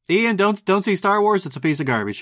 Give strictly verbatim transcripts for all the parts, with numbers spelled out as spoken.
Ian, don't don't see Star Wars. It's a piece of garbage.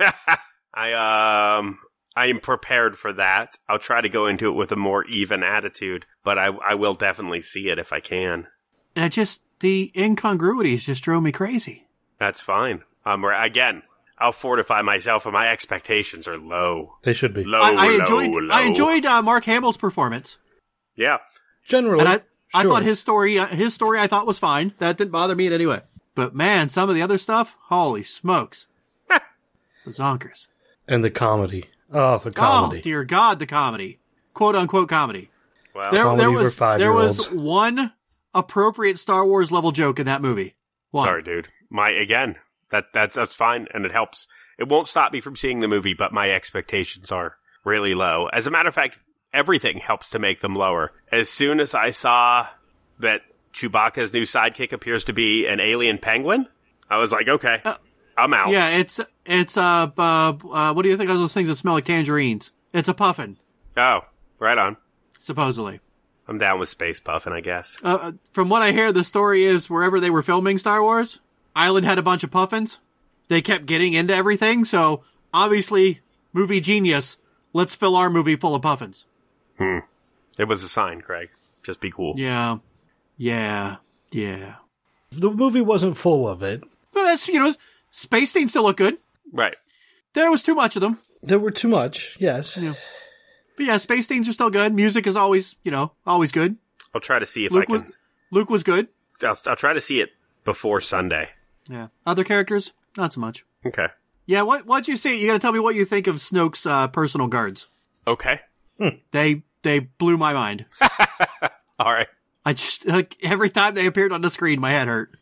I um I am prepared for that. I'll try to go into it with a more even attitude, but I I will definitely see it if I can. And just the incongruities just drove me crazy. That's fine. Um, again, I'll fortify myself, and my expectations are low. They should be low. I, I low, enjoyed low. I enjoyed uh, Mark Hamill's performance. Yeah, generally. And I I sure. thought his story uh, his story I thought was fine. That didn't bother me in any way. But man, some of the other stuff, holy smokes, the zonkers. And the comedy. Oh, the comedy. Oh dear God, the comedy, quote unquote comedy. well, There, Comedy there for was there five-year-olds. was one appropriate Star Wars level joke in that movie. One. sorry, dude. My again, that that's that's fine, and it helps. It won't stop me from seeing the movie, but my expectations are really low. As a matter of fact, everything helps to make them lower. As soon as I saw that Chewbacca's new sidekick appears to be an alien penguin, I was like, okay, Uh, I'm out. Yeah, it's it's uh, uh, uh what do you think of those things that smell like tangerines? It's a puffin, Oh, right on. supposedly. I'm down with space puffin, I guess. Uh, uh, from what I hear, the story is wherever they were filming Star Wars, Island had a bunch of puffins. They kept getting into everything, so obviously, movie genius. Let's fill our movie full of puffins. Hmm. It was a sign, Craig. Just be cool. Yeah, yeah, yeah. The movie wasn't full of it. But that's, you know, space things still look good. Right. There was too much of them. There were too much, yes. Yeah. But yeah, space things are still good. Music is always, you know, always good. I'll try to see if Luke I was, can. Luke was good. I'll, I'll try to see it before Sunday. Yeah. Other characters, not so much. Okay. Yeah, what what'd you say? You gotta tell me what you think of Snoke's uh, personal guards. Okay. They they blew my mind. All right. I just like every time they appeared on the screen, my head hurt.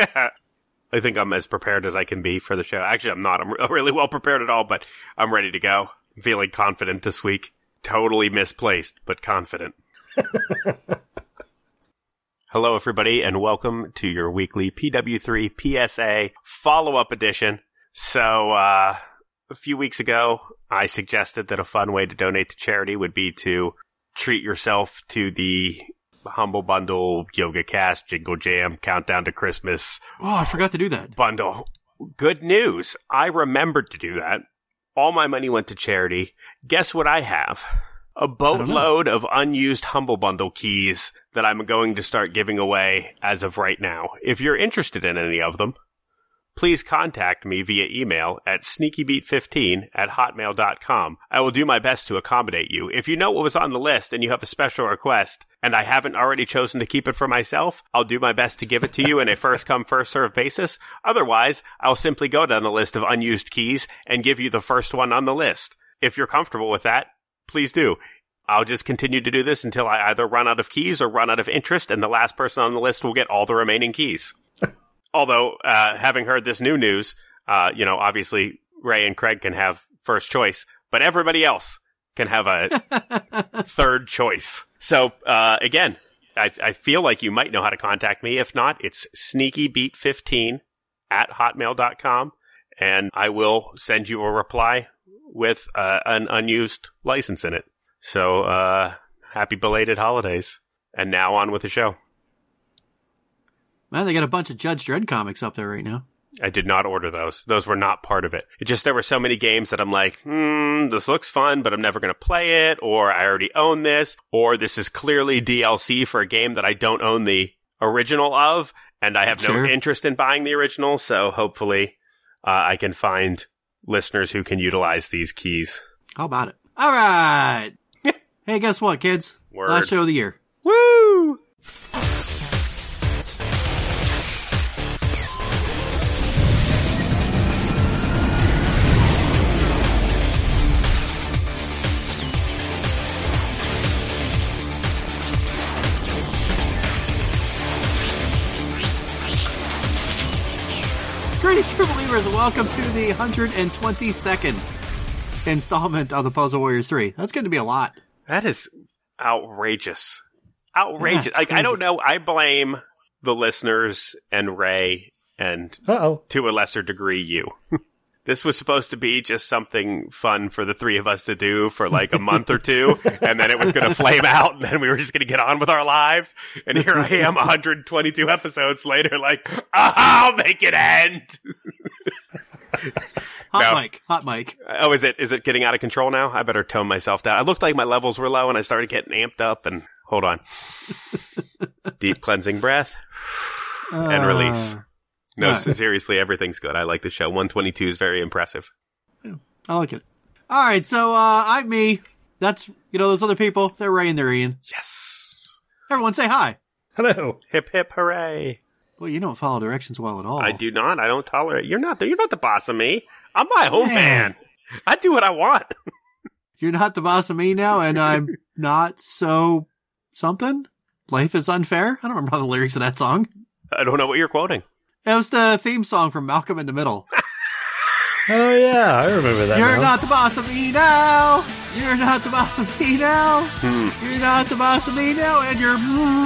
I think I'm as prepared as I can be for the show. Actually, I'm not. I'm re- really well prepared at all, but I'm ready to go. I'm feeling confident this week. Totally misplaced, but confident. Hello, everybody, and welcome to your weekly P W three P S A follow-up edition. So, uh, a few weeks ago, I suggested that a fun way to donate to charity would be to treat yourself to the Humble Bundle, Yoga Cast, Jingle Jam, Countdown to Christmas Oh, I forgot to do that. bundle. Good news. I remembered to do that. All my money went to charity. Guess what I have? A boatload of unused Humble Bundle keys that I'm going to start giving away as of right now. If you're interested in any of them, please contact me via email at sneaky beat fifteen at hotmail dot com. I will do my best to accommodate you. If you know what was on the list and you have a special request and I haven't already chosen to keep it for myself, I'll do my best to give it to you in a first come first served basis. Otherwise, I'll simply go down the list of unused keys and give you the first one on the list. If you're comfortable with that, please do. I'll just continue to do this until I either run out of keys or run out of interest, and the last person on the list will get all the remaining keys. Although, uh, having heard this new news, uh, you know, obviously Ray and Craig can have first choice, but everybody else can have a third choice. So, uh, again, I, I feel like you might know how to contact me. If not, it's sneaky beat fifteen at hotmail dot com, and I will send you a reply with uh, an unused license in it. So, uh, happy belated holidays. And now on with the show. Man, they got a bunch of Judge Dredd comics up there right now. I did not order those. Those were not part of it. It just, there were so many games that I'm like, hmm, this looks fun, but I'm never going to play it, or I already own this, or this is clearly D L C for a game that I don't own the original of, and I have Sure. no interest in buying the original, so hopefully uh, I can find listeners who can utilize these keys. How about it? All right. Hey, guess what, kids? Word. Last show of the year. Woo! Greetings, true believers, and welcome to the one hundred twenty-second installment of the Puzzle Warriors three. That's going to be a lot. That is outrageous. Outrageous. Yeah, it's like, I crazy. don't know. I blame the listeners and Ray and, Uh-oh. to a lesser degree, you. This was supposed to be just something fun for the three of us to do for like a month or two, and then it was going to flame out, and then we were just going to get on with our lives. And here I am, one hundred twenty-two episodes later, like, oh, I'll make it end. Hot No. mic. Hot mic. Oh, is it is it getting out of control now? I better tone myself down. I looked like my levels were low, and I started getting amped up. And hold on, deep cleansing breath and Uh, release. No, right. seriously, everything's good. I like the show. one twenty-two is very impressive. I like it. All right, so uh, I'm me. That's, you know, those other people. They're Ray and they're Ian. Yes. Everyone say hi. Hello. Hip hip hooray! Well, you don't follow directions well at all. I do not. I don't tolerate. You're not. You're not the boss of me. I'm my own Man. man. I do what I want. You're not the boss of me now, and I'm not so something. Life is unfair. I don't remember the lyrics of that song. I don't know what you're quoting. It was the theme song from Malcolm in the Middle. Oh, yeah, I remember that You're now. not the boss of me now. You're not the boss of me now. Hmm. You're not the boss of me now, and you're.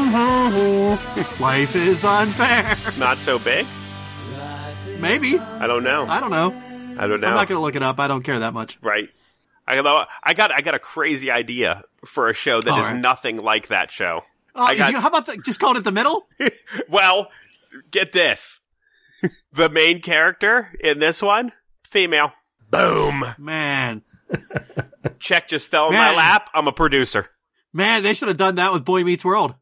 Life is unfair. Not so big. Maybe. I don't know. I don't know. I don't know. I'm not going to look it up. I don't care that much. Right. I got. I got. I got a crazy idea for a show that All is right. nothing like that show. Oh, I is got- you- how about the, just call it the middle? Well, get this. The main character in this one, female. Boom. Man. Check just fell in my Man. lap. I'm a producer. Man, they should have done that with Boy Meets World.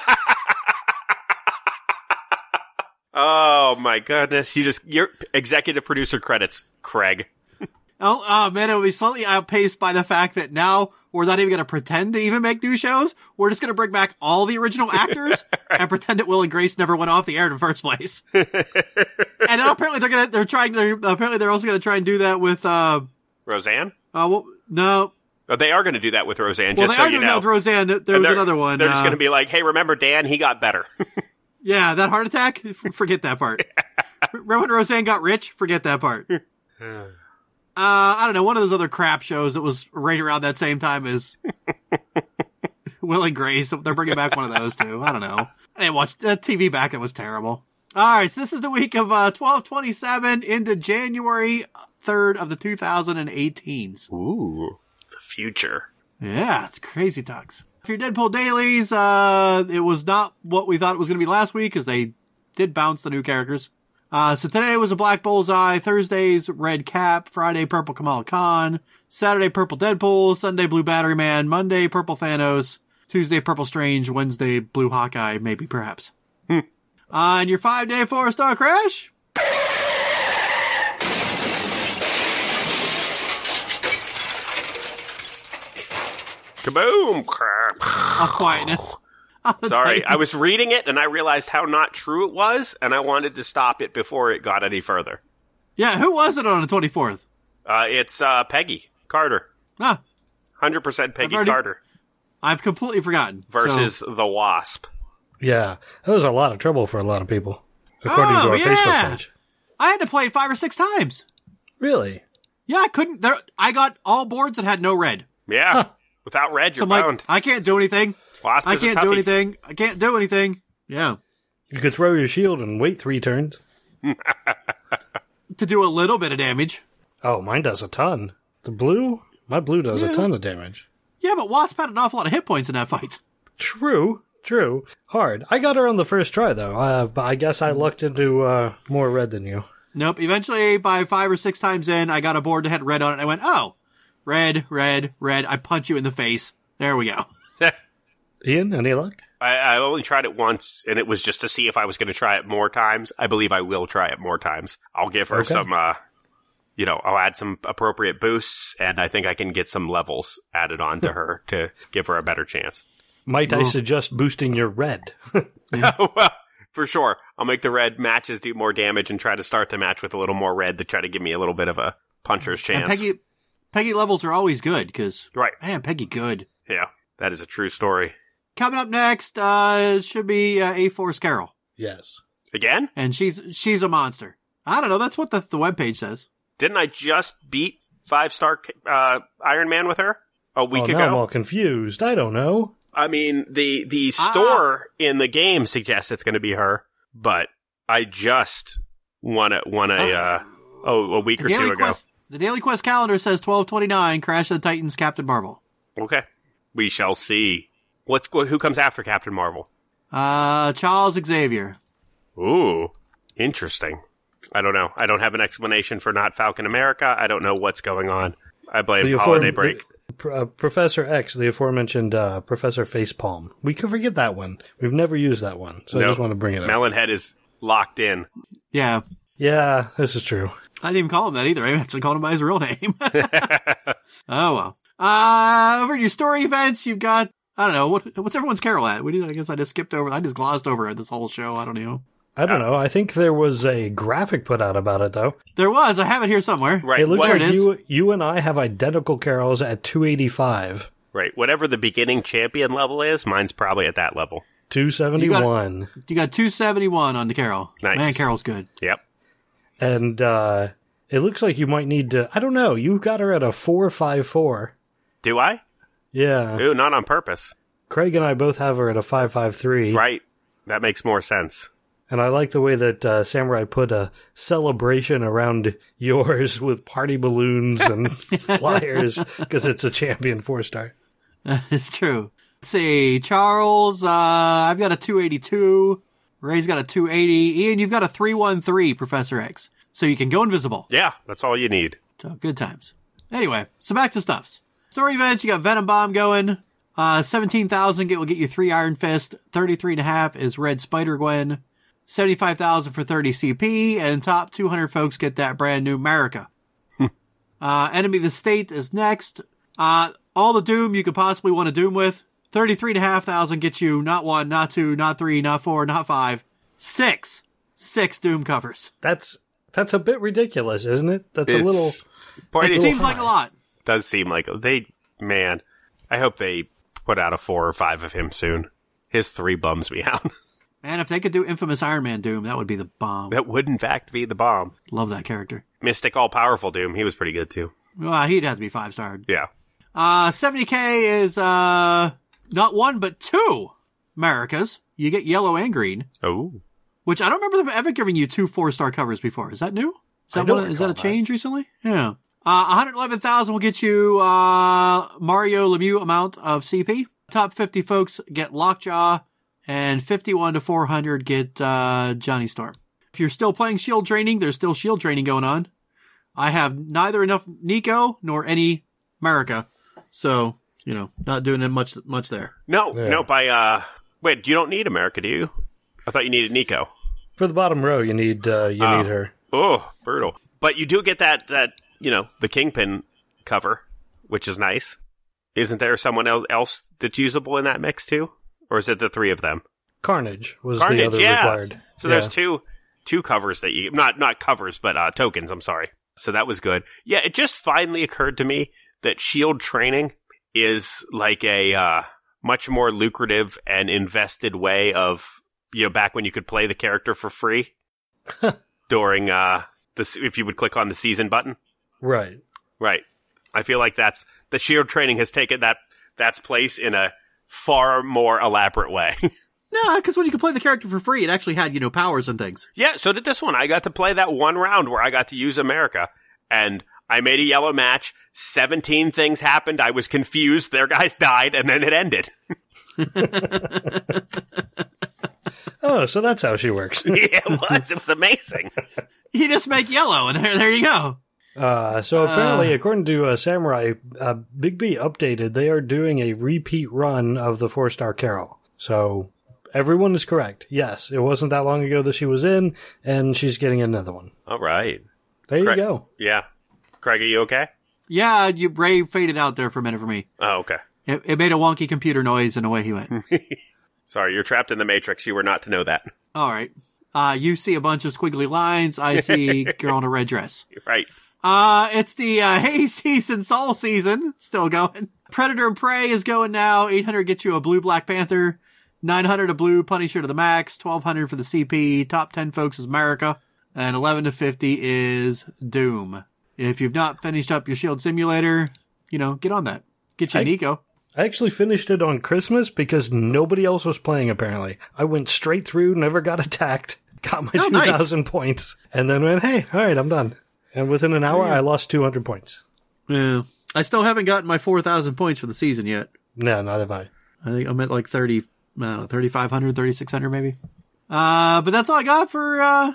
Oh my goodness. You just, your executive producer credits, Craig. Oh, oh man, it would be slightly outpaced by the fact that now we're not even going to pretend to even make new shows. We're just going to bring back all the original actors and pretend that Will and Grace never went off the air in the first place. And then apparently they're going to, they're trying to, apparently they're also going to try and do that with, uh, Roseanne? uh, well, no. Oh, they are going to do that with Roseanne, Well, just they so are you doing that know. with Roseanne. There And was they're- another one. They're just uh, going to be like, hey, remember Dan? He got better. Yeah, that heart attack? F- Forget that part. Remember when Roseanne got rich? Forget that part. Uh, I don't know, one of those other crap shows that was right around that same time as Will and Grace. They're bringing back one of those too. I don't know. I didn't watch uh, T V back. It was terrible. All right, so this is the week of uh, twelve twenty-seven into January third of the two thousand eighteens. Ooh, the future. Yeah, it's crazy talks. For your Deadpool dailies, uh, it was not what we thought it was going to be last week because they did bounce the new characters. Uh, so today was a Black Bullseye, Thursday's Red Cap, Friday Purple Kamala Khan, Saturday Purple Deadpool, Sunday Blue Battery Man, Monday Purple Thanos, Tuesday Purple Strange, Wednesday Blue Hawkeye, maybe perhaps. Hmm. Uh, and your five day four star crash? Kaboom! Of quietness. On the Sorry, Titans. I was reading it and I realized how not true it was, and I wanted to stop it before it got any further. Yeah, who was it on the twenty-fourth? Uh, it's uh, Peggy Carter. Ah, one hundred percent Peggy I've already- Carter I've completely forgotten. versus So- the Wasp. Yeah, that was a lot of trouble for a lot of people, according Oh, to our yeah. Facebook page. I had to play it five or six times. Really? Yeah, I couldn't. There, I got all boards that had no red. Yeah. Huh. Without red, So you're I'm like, bound. I can't do anything. Wasp I is a can't do toughie. anything. I can't do anything. Yeah. You could throw your shield and wait three turns. To do a little bit of damage. Oh, mine does a ton. The blue? My blue does Yeah. a ton of damage. Yeah, but Wasp had an awful lot of hit points in that fight. True, true. Hard. I got her on the first try, though. Uh, but I guess I lucked into uh, more red than you. Nope. Eventually, by five or six times in, I got a board that had red on it. And I went, oh, red, red, red. I punch you in the face. There we go. Ian, any luck? I, I only tried it once, and it was just to see if I was going to try it more times. I believe I will try it more times. I'll give her Okay. some, uh, you know, I'll add some appropriate boosts, and I think I can get some levels added on to her to give her a better chance. Might I Ooh. suggest boosting your red? Well, for sure. I'll make the red matches do more damage and try to start to match with a little more red to try to give me a little bit of a puncher's chance. And Peggy, Peggy levels are always good because, Right. man, Peggy good. Yeah, that is a true story. Coming up next, uh, should be uh, A-Force Carol. Yes. Again? And she's she's a monster. I don't know. That's what the, the webpage says. Didn't I just beat five-star uh, Iron Man with her a week oh, ago? now I'm all confused. I don't know. I mean, the the Ah. store in the game suggests it's going to be her, but I just won a won a uh, oh a week The or two Daily ago. Quest, the Daily Quest calendar says twelve twenty-nine, Crash of the Titans, Captain Marvel. Okay, we shall see. What's who comes after Captain Marvel? Uh, Charles Xavier. Ooh, interesting. I don't know. I don't have an explanation for not Falcon America. I don't know what's going on. I blame The holiday aforem- break. the- uh, Professor X, the aforementioned uh, Professor Facepalm. We could forget that one. We've never used that one, so I Nope. just want to bring it up. Melonhead is locked in. Yeah. Yeah, this is true. I didn't even call him that either. I actually called him by his real name. Oh, well. Uh, over in your story events, you've got, I don't know, what what's everyone's Carol at? We did, I guess I just skipped over, I just glossed over it this whole show. I don't know. I don't know. I think there was a graphic put out about it, though. There was. I have it here somewhere. Right. It looks what- There like it is. you you and I have identical carols at two eighty-five. Right. Whatever the beginning champion level is, mine's probably at that level. two seventy-one. You got two seventy-one on the Carol. Nice. Man, Carol's good. Yep. And uh, it looks like you might need to... I don't know. You got her at a four five four. Do I? Yeah. Ooh, not on purpose. Craig and I both have her at a five five three. Right. That makes more sense. And I like the way that uh, Samurai put a celebration around yours with party balloons and flyers because it's a champion four star. It's true. Let's see. Charles, uh, I've got a two eighty-two. Ray's got a two eighty. Ian, you've got a three one three, Professor X. So you can go invisible. Yeah, that's all you need. So good times. Anyway, so back to stuffs. Story events, you got Venom Bomb going. Uh, seventeen thousand get will get you three Iron Fist. thirty-three and a half is Red Spider-Gwen. seventy-five thousand for thirty C P. And top two hundred folks get that brand new America. uh, Enemy of the State is next. Uh, all the Doom you could possibly want to Doom with. thirty-three and a half thousand gets you not one, not two, not three, not four, not five. Six. Six Doom covers. That's that's a bit ridiculous, isn't it? That's a It's- little... Point It is- seems like a lot. does seem like they, man, I hope they put out a four or five of him soon. His three bums me out. Man, if they could do Infamous Iron Man Doom, that would be the bomb. That would in fact be the bomb. Love that character. Mystic All Powerful Doom, he was pretty good too. Well, he'd have to be five starred. Yeah. Uh, seventy K is, uh, not one, but two Americas. You get yellow and green, Oh. which I don't remember them ever giving you two four star covers before. Is that new? Is I that, don't one, is that a recall that. change recently? Yeah. Uh, one hundred eleven thousand will get you, uh, Mario Lemieux amount of C P. Top fifty folks get Lockjaw, and fifty-one to four hundred get, uh, Johnny Storm. If you're still playing shield training, there's still shield training going on. I have neither enough Nico nor any America. So, you know, not doing it much, much there. No, Yeah. nope, I, uh, wait, you don't need America, do you? I thought you needed Nico. For the bottom row, you need uh, you Oh. need her. Oh, brutal. But you do get that, that, you know, the Kingpin cover, which is nice. Isn't there someone else, else that's usable in that mix too? Or is it the three of them? Carnage was the Carnage, other yeah. required. So Yeah. there's two, two covers that you, not, not covers, but, uh, tokens, I'm sorry. So that was good. Yeah, it just finally occurred to me that shield training is like a, uh, much more lucrative and invested way of, you know, back when you could play the character for free during, uh, the, if you would click on the season button. Right. Right. I feel like that's, the shield training has taken that, that's place in a far more elaborate way. No, because when you could play the character for free, it actually had, you know, powers and things. Yeah, so did this one. I got to play that one round where I got to use America, and I made a yellow match. seventeen things happened. I was confused. Their guys died, and then it ended. Oh, so that's how she works. Yeah, it was. It was amazing. You just make yellow, and there, there you go. Uh, so apparently, according to uh, Samurai, uh, Big B updated, they are doing a repeat run of the four star Carol. So everyone is correct. Yes, it wasn't that long ago that she was in, and she's getting another one. All right. There Craig- you go. Yeah. Craig, are you okay? Yeah, you Ray faded out there for a minute for me. Oh, okay. It, it made a wonky computer noise, and away he went. Sorry, you're trapped in the Matrix. You were not to know that. All right. Uh, you see a bunch of squiggly lines. I see girl in a red dress. You're right. Uh, it's the uh, hay season, soul season, still going. Predator and Prey is going now. eight hundred gets you a blue Black Panther. nine hundred a blue Punisher to the max. twelve hundred for the C P. Top ten folks is America. And eleven to fifty is Doom. If you've not finished up your Shield Simulator, you know, get on that. Get you I- Nico. I actually finished it on Christmas because nobody else was playing, apparently. I went straight through, never got attacked, got my Oh, nice. two thousand points, and then went, hey, all right, I'm done. And within an hour, I lost two hundred points. Yeah. I still haven't gotten my four thousand points for the season yet. No, not if I. I think I'm at like thirty, I don't know, thirty-five hundred, thirty-six hundred maybe. Uh, but that's all I got for, uh,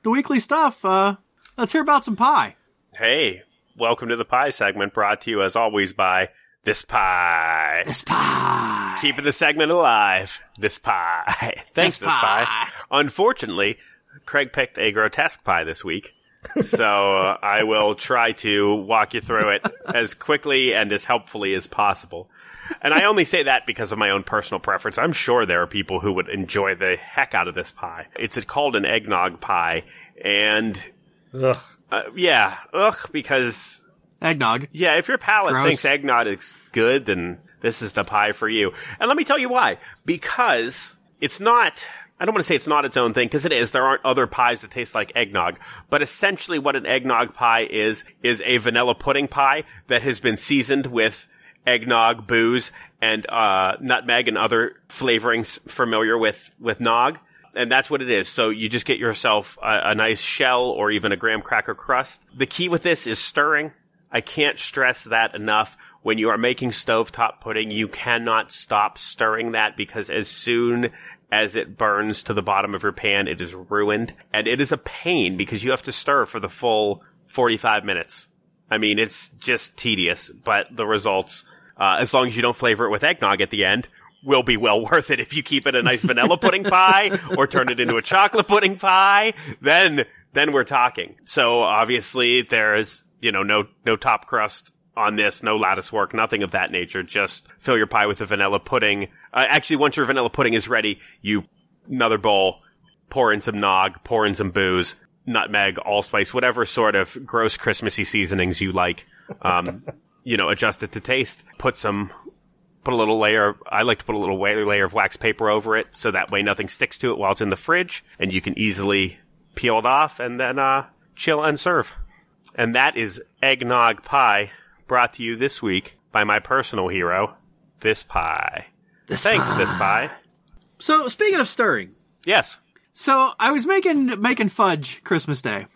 the weekly stuff, uh, let's hear about some pie. Hey, welcome to the pie segment, brought to you as always by This Pie. This pie. Keeping the segment alive. This Pie. Thanks, This, this pie. pie. Unfortunately, Craig picked a grotesque pie this week. So uh, I will try to walk you through it as quickly and as helpfully as possible. And I only say that because of my own personal preference. I'm sure there are people who would enjoy the heck out of this pie. It's called an eggnog pie. And, Ugh. Uh, yeah, ugh, because... Eggnog. Yeah, if your palate Gross. thinks eggnog is good, then this is the pie for you. And let me tell you why. Because it's not... I don't want to say it's not its own thing, because it is. There aren't other pies that taste like eggnog. But essentially what an eggnog pie is, is a vanilla pudding pie that has been seasoned with eggnog, booze, and uh nutmeg and other flavorings familiar with, with nog. And that's what it is. So you just get yourself a, a nice shell or even a graham cracker crust. The key with this is stirring. I can't stress that enough. When you are making stovetop pudding, you cannot stop stirring that, because as soon as it burns to the bottom of your pan, it is ruined. And it is a pain because you have to stir for the full forty-five minutes. I mean, it's just tedious, but the results, uh, as long as you don't flavor it with eggnog at the end, will be well worth it. If you keep it a nice vanilla pudding pie or turn it into a chocolate pudding pie, then, then we're talking. So obviously there's, you know, no, no top crust on this, no lattice work, nothing of that nature. Just fill your pie with the vanilla pudding. Uh, actually, once your vanilla pudding is ready, you, another bowl, pour in some nog, pour in some booze, nutmeg, allspice, whatever sort of gross Christmassy seasonings you like. Um, you know, adjust it to taste. Put some, put a little layer, I like to put a little layer of wax paper over it, so that way nothing sticks to it while it's in the fridge, and you can easily peel it off, and then, uh, chill and serve. And that is eggnog pie, brought to you this week by my personal hero, This Pie. This Thanks, pie. This Pie. So, speaking of stirring. Yes. So, I was making making fudge Christmas Day.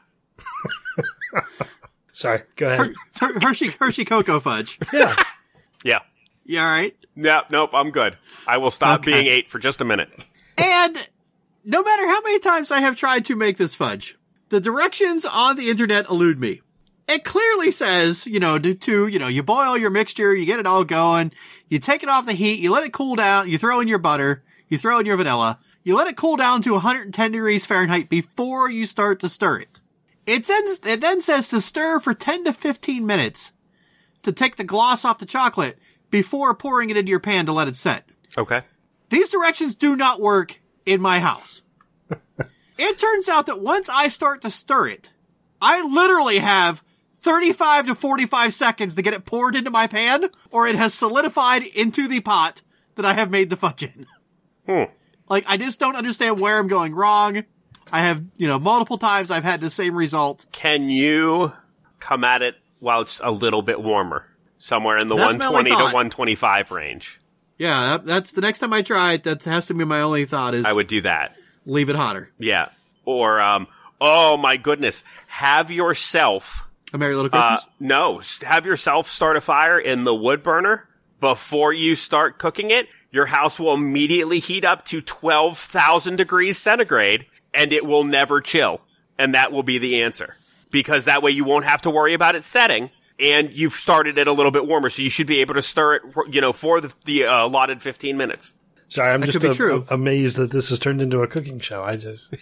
Sorry, go ahead. Her, Her- Hershey Hershey Cocoa Fudge. Yeah. Yeah. You alright? Yeah, nope, I'm good. I will stop Okay. being eight for just a minute. And no matter how many times I have tried to make this fudge, the directions on the internet elude me. It clearly says, you know, to, to, you know, you boil your mixture, you get it all going, you take it off the heat, you let it cool down, you throw in your butter, you throw in your vanilla, you let it cool down to one hundred ten degrees Fahrenheit before you start to stir it. It then, it then says to stir for ten to fifteen minutes to take the gloss off the chocolate before pouring it into your pan to let it set. Okay. These directions do not work in my house. It turns out that once I start to stir it, I literally have thirty-five to forty-five seconds to get it poured into my pan, or it has solidified into the pot that I have made the fudge in. Hmm. Like, I just don't understand where I'm going wrong. I have, you know, multiple times I've had the same result. Can you come at it while it's a little bit warmer? Somewhere in the That's my one only twenty to thought. one twenty-five range. Yeah, that, that's the next time I try it, that has to be my only thought is I would do that. leave it hotter. Yeah. Or, um, oh my goodness. Have yourself, A Merry Little uh, Christmas? no, s- have yourself start a fire in the wood burner before you start cooking it. Your house will immediately heat up to twelve thousand degrees centigrade, and it will never chill. And that will be the answer. Because that way you won't have to worry about it setting, and you've started it a little bit warmer, so you should be able to stir it, you know, for the, the uh, allotted fifteen minutes. Sorry, I'm That just could be a- true. a- amazed that this has turned into a cooking show. I just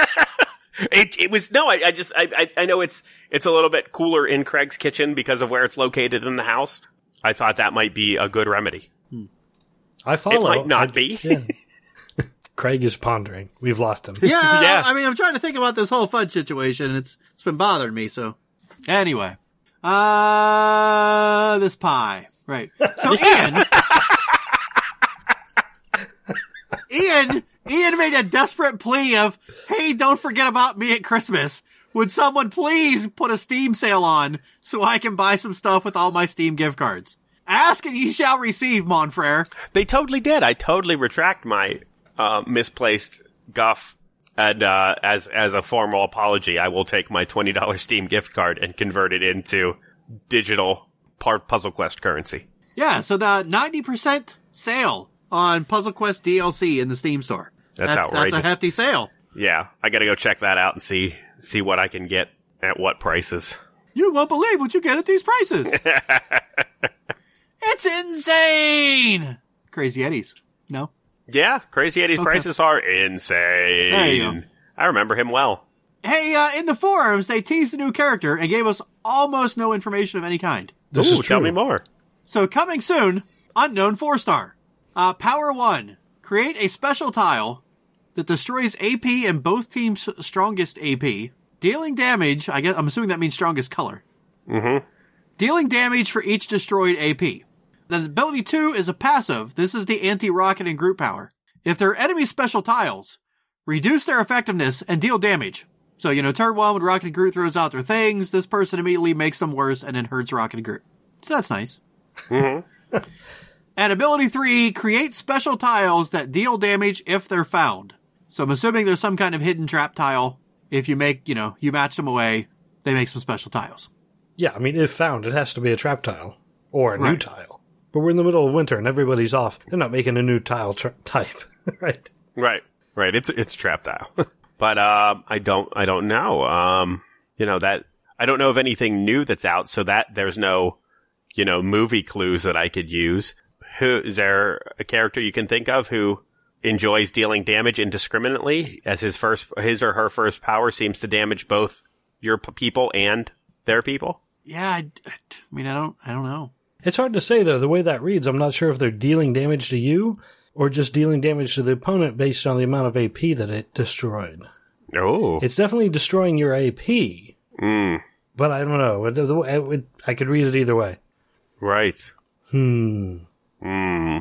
It, it was, no, I, I just, I, I, I know it's, it's a little bit cooler in Craig's kitchen because of where it's located in the house. I thought that might be a good remedy. I follow. might not I- be. yeah. Craig is pondering. We've lost him. Yeah, Yeah. I mean, I'm trying to think about this whole fudge situation, and it's it's been bothering me. So, anyway, uh, this pie, right? So Ian, Ian, Ian made a desperate plea of, "Hey, don't forget about me at Christmas. Would someone please put a Steam sale on so I can buy some stuff with all my Steam gift cards? Ask and ye shall receive, mon frere." They totally did. I totally retract my uh, misplaced guff. And uh, as as a formal apology, I will take my twenty dollars Steam gift card and convert it into digital part Puzzle Quest currency. Yeah, so the ninety percent sale on Puzzle Quest D L C in the Steam store. That's outrageous. That's a hefty sale. Yeah, I gotta go check that out and see see what I can get at what prices. You won't believe what you get at these prices. It's insane. Crazy Eddie's. No? Yeah, Crazy Eddie's Okay. prices are insane. There you go. I remember him well. Hey, uh, in the forums, they teased a new character and gave us almost no information of any kind. This Ooh, is tell true. me more. So coming soon, unknown four star. Uh, Power one. Create a special tile that destroys A P and both teams' strongest A P, dealing damage. I guess I'm assuming that means strongest color. Mm-hmm. Dealing damage for each destroyed A P. The ability two is a passive. This is the anti-rocket and group power. If they're enemy special tiles, reduce their effectiveness and deal damage. So, you know, turn one when Rocket and Groot throws out their things, this person immediately makes them worse and then hurts Rocket and Groot. So that's nice. Mm-hmm. And ability three, create special tiles that deal damage if they're found. So I'm assuming there's some kind of hidden trap tile. If you make, you know, you match them away, they make some special tiles. Yeah, I mean, if found, it has to be a trap tile. Or a new Right. tile. But we're in the middle of winter and everybody's off. They're not making a new tile tr- type, right? Right, right. It's it's trap tile, but um, I don't I don't know. Um, you know that I don't know of anything new that's out, so that there's no, you know, movie clues that I could use. Who is there a character you can think of who enjoys dealing damage indiscriminately as his first his or her first power seems to damage both your p- people and their people? Yeah, I, I mean, I don't, I don't know. It's hard to say, though. The way that reads, I'm not sure if they're dealing damage to you or just dealing damage to the opponent based on the amount of A P that it destroyed. Oh, It's definitely destroying your A P, mm, but I don't know. It- it- it- I could read it either way. right. Hmm. Hmm.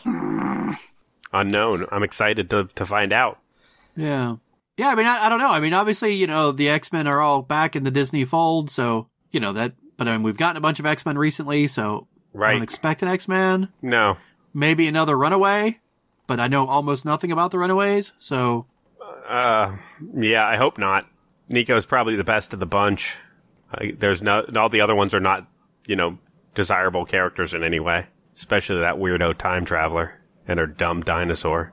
Unknown. I'm excited to to find out. Yeah. Yeah, I mean, I, I don't know. I mean, obviously, you know, the X-Men are all back in the Disney fold, so, you know, that, but I mean, we've gotten a bunch of X-Men recently, so I Right. don't expect an X-Men. No. Maybe another Runaway, but I know almost nothing about the Runaways, so. Uh, yeah, I hope not. Nico's probably the best of the bunch. I, there's no, all the other ones are not, you know, desirable characters in any way. Especially that weirdo time traveler and her dumb dinosaur.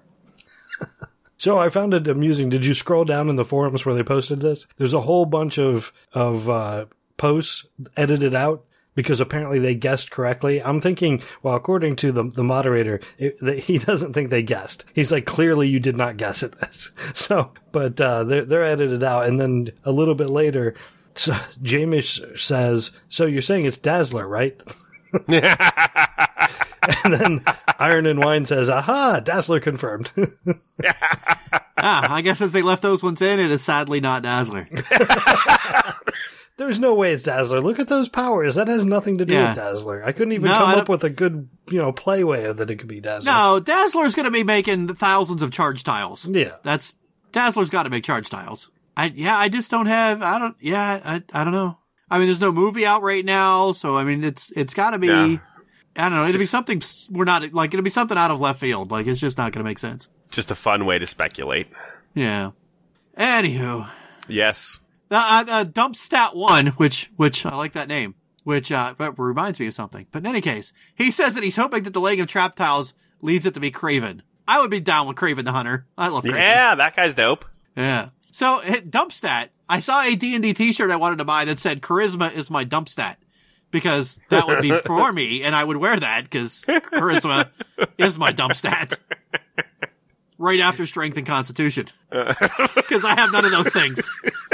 So I found it amusing. Did you scroll down in the forums where they posted this? There's a whole bunch of of uh, posts edited out because apparently they guessed correctly. I'm thinking, well, according to the the moderator, it, that he doesn't think they guessed. He's like, clearly you did not guess at this. So, but uh, they're they're edited out, and then a little bit later, so Jameis says, "So you're saying it's Dazzler, right?" And then Iron and Wine says, "Aha, Dazzler confirmed." Ah, I guess since they left those ones in, it is sadly not Dazzler. There's no way it's Dazzler. Look at those powers. That has nothing to do Yeah. with Dazzler. I couldn't even No, come I up don't- with a good, you know, play way that it could be Dazzler. No, Dazzler's going to be making thousands of charge tiles. Yeah. That's Dazzler's got to make charge tiles. I yeah, I just don't have. I don't. Yeah, I I don't know. I mean, there's no movie out right now, so I mean, it's it's got to be. Yeah. I don't know. It'll be Just- something we're not like. It'll be something out of left field. Like it's just not going to make sense. Just a fun way to speculate. Yeah. Anywho, Yes. uh, uh, dump stat one, which which I like that name, which uh but reminds me of something. But in any case, he says that he's hoping that the laying of trap tiles leads it to be Kraven. I would be down with Kraven the Hunter. I love Kraven. Yeah, that guy's dope. Yeah. So, hit dump stat. I saw a D and D t-shirt I wanted to buy that said charisma is my dump stat. Because that would be for me, and I would wear that because charisma is my dump stat. Right after strength and constitution. Because I have none of those things.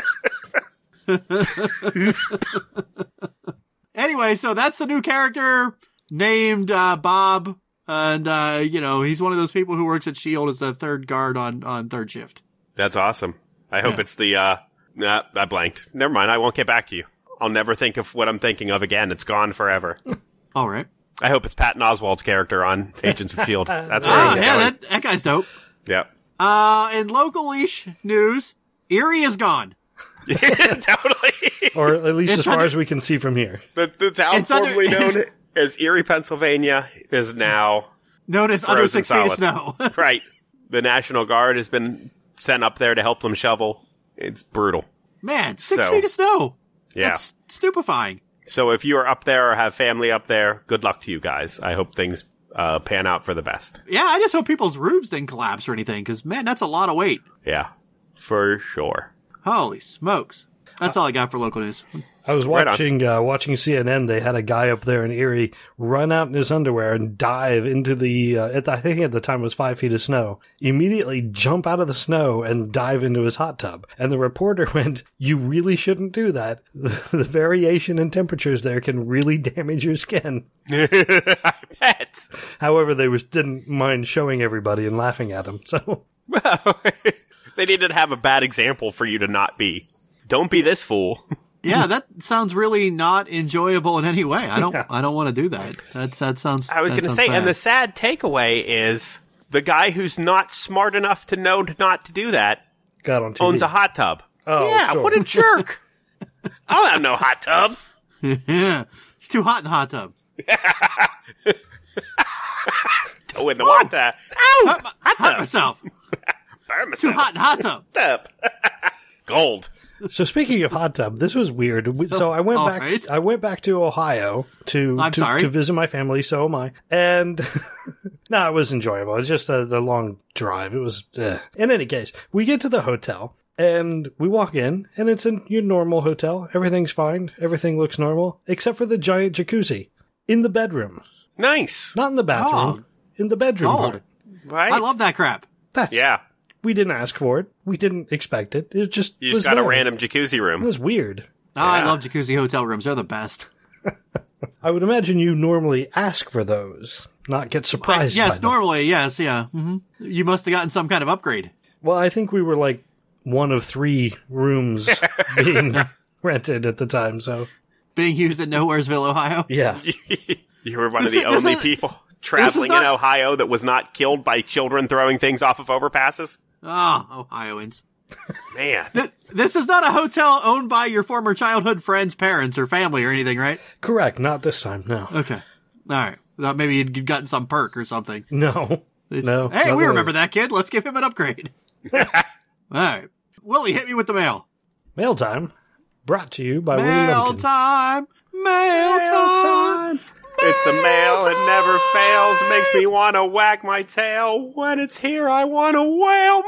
Anyway, so that's the new character named uh, Bob. And, uh, you know, he's one of those people who works at S H I E L D as the third guard on, on third shift. That's awesome. I hope Yeah. it's the, uh, nah, I blanked. Never mind. I won't get back to you. I'll never think of what I'm thinking of again. It's gone forever. All right. I hope it's Patton Oswalt's character on Agents of S H I E L D. That's where Ah, I was yeah, going. that, that guy's dope. Yep. Uh, in local leash news, Erie is gone. Totally. Or at least It's as far under- as we can see from here. The, the town It's under- formerly known as Erie, Pennsylvania, is now Known as under Frozen six feet of solid. snow. right. The National Guard has been sent up there to help them shovel. It's brutal. Man, six So, feet of snow. Yeah. That's stupefying. So if you are up there or have family up there, good luck to you guys. I hope things uh, pan out for the best. Yeah, I just hope people's roofs didn't collapse or anything, because, man, that's a lot of weight. Yeah. For sure. Holy smokes. That's all I got for local news. I was Right watching uh, watching C N N. They had a guy up there in Erie run out in his underwear and dive into the, uh, at the, I think at the time it was five feet of snow, immediately jump out of the snow and dive into his hot tub. And the reporter went, you really shouldn't do that. The, the variation in temperatures there can really damage your skin. I bet. However, they was, didn't mind showing everybody and laughing at him. So Well, they needed to have a bad example for you to not be. Don't be this fool. Yeah, that sounds really not enjoyable in any way. I don't I don't want to do that. That's that sounds I was going to say, bad. and the sad takeaway is the guy who's not smart enough to know not to do that got on T V. owns a hot tub. Oh, yeah, sure. what a jerk. I don't have no hot tub. Yeah. It's too hot in the hot tub. Toe in the water. Ow! Hurt, my, Hot hurt tub. myself. Burn Too myself. hot in the hot tub. Tub. Gold. So speaking of hot tub, this was weird. We- So I went All back. right. I went back to Ohio to I'm to, sorry. to visit my family. So am I. And no, it was enjoyable. It was just a, the long drive. It was. Uh. In any case, we get to the hotel and we walk in, and it's a your normal hotel. Everything's fine. Everything looks normal, except for the giant jacuzzi in the bedroom, Nice. not in the bathroom. In the bedroom Oh. part. Right? I love that crap. That's, Yeah. We didn't ask for it. We didn't expect it. It just You was just got there. a random jacuzzi It room. was weird. Oh, I Yeah. love jacuzzi hotel rooms. They're the best. I would imagine you normally ask for those, not get surprised. yes, by them. normally, yes, yeah. hmm You must have gotten some kind of upgrade. Well, I think we were like one of three rooms being rented at the time. So Being used at Nowheresville, Ohio. yeah, You were one This of the is- this only is- people traveling in not- Ohio that was not killed by children throwing things off of overpasses. Oh, Ohioans. Man. Th- This is not a hotel owned by your former childhood friend's parents or family or anything, right? correct. Not this time. No, Okay. All right. Thought maybe you'd gotten some perk or something. no, This- no. Hey, nothing we like remember that kid. Let's give him an upgrade. All right. Willie, hit me with the mail. Mail time, brought to you by Willie Mail Lumpkin. time. Mail time. It's the mail, it never fails. It makes me want to wag my tail. When it's here, I want to wail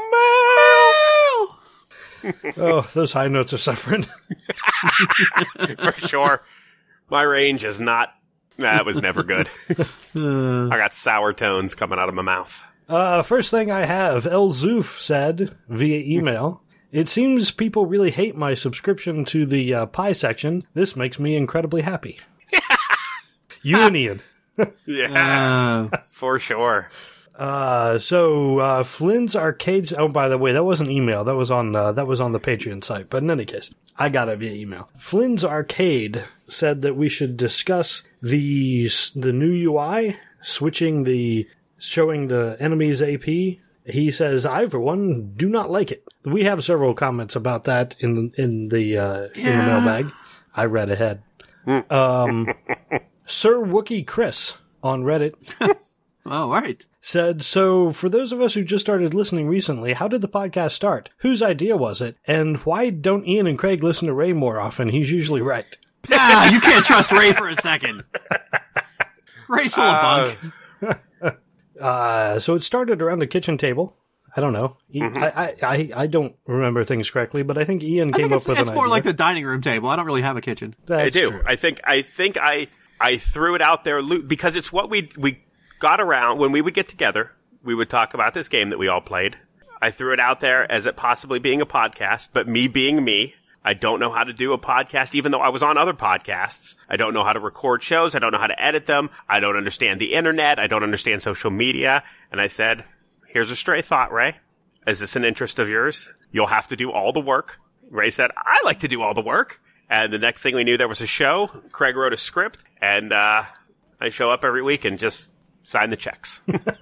mail. Oh, those high notes are suffering. For sure. My range is not. That was never good. I got sour tones coming out of my mouth. Uh, first thing I have, El Zoof said via email, it seems people really hate my subscription to the uh, pie section. This makes me incredibly happy. You and Ian. Yeah, Uh, for sure. Uh, so uh, Flynn's Arcades. Oh, by the way, that wasn't email. That was on uh, that was on the Patreon site. But in any case, I got it via email. Flynn's Arcade said that we should discuss the the new U I, switching the showing the enemy's A P. He says, I for one do not like it. We have several comments about that in the in the uh, in the Yeah. mailbag. I read ahead. Um, Sir Wookie Chris on Reddit all right. said, so for those of us who just started listening recently, how did the podcast start? Whose idea was it? And why don't Ian and Craig listen to Ray more often? He's usually right. Ah, you can't trust Ray for a second. Ray's full of bunk. Uh, so it started around the kitchen table. I don't know. I, I, I, I don't remember things correctly, but I think Ian I came think up it's, with it's an more idea. like the dining room table. I don't really have a kitchen. That's I do. true. I think. I think I. I threw it out there lo- because it's what we we got around when we would get together. We would talk about this game that we all played. I threw it out there as it possibly being a podcast, but me being me, I don't know how to do a podcast, even though I was on other podcasts. I don't know how to record shows. I don't know how to edit them. I don't understand the internet. I don't understand social media. And I said, here's a stray thought, Ray. Is this an interest of yours? You'll have to do all the work. Ray said, I like to do all the work. And the next thing we knew, there was a show. Craig wrote a script, and uh, I show up every week and just sign the checks.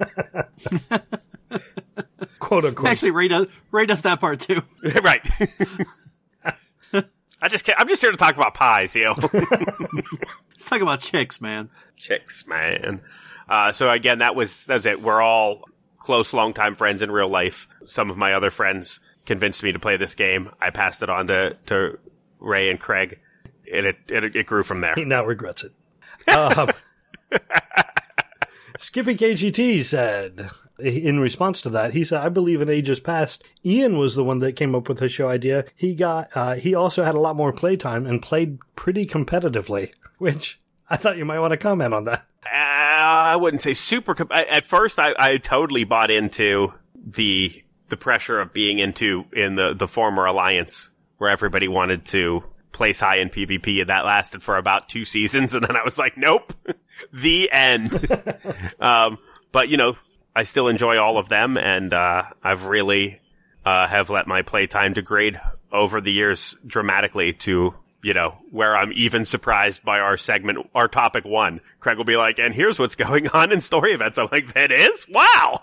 Quote unquote. Actually, Ray does, Ray does that part too. Right. I just can't, I'm just here to talk about pies, you know. Let's talk about chicks, man. Chicks, man. Uh, so again, that was that was it. We're all close, longtime friends in real life. Some of my other friends convinced me to play this game. I passed it on to, to Ray and Craig, and it, it it grew from there. He now regrets it. Um, Skippy K G T said, in response to that, he said, I believe in ages past, Ian was the one that came up with the show idea. He got, uh, he also had a lot more playtime and played pretty competitively, which I thought you might want to comment on that. Uh, I wouldn't say super. Com- At first, I, I totally bought into the the pressure of being into in the, the former alliance, where everybody wanted to place high in PvP, and that lasted for about two seasons, and then I was like, nope, the end. um, but, you know, I still enjoy all of them, and uh, I've really uh, have let my playtime degrade over the years dramatically to, you know, where I'm even surprised by our segment, our topic one. Craig will be like, and here's what's going on in story events. I'm like, that is? Wow!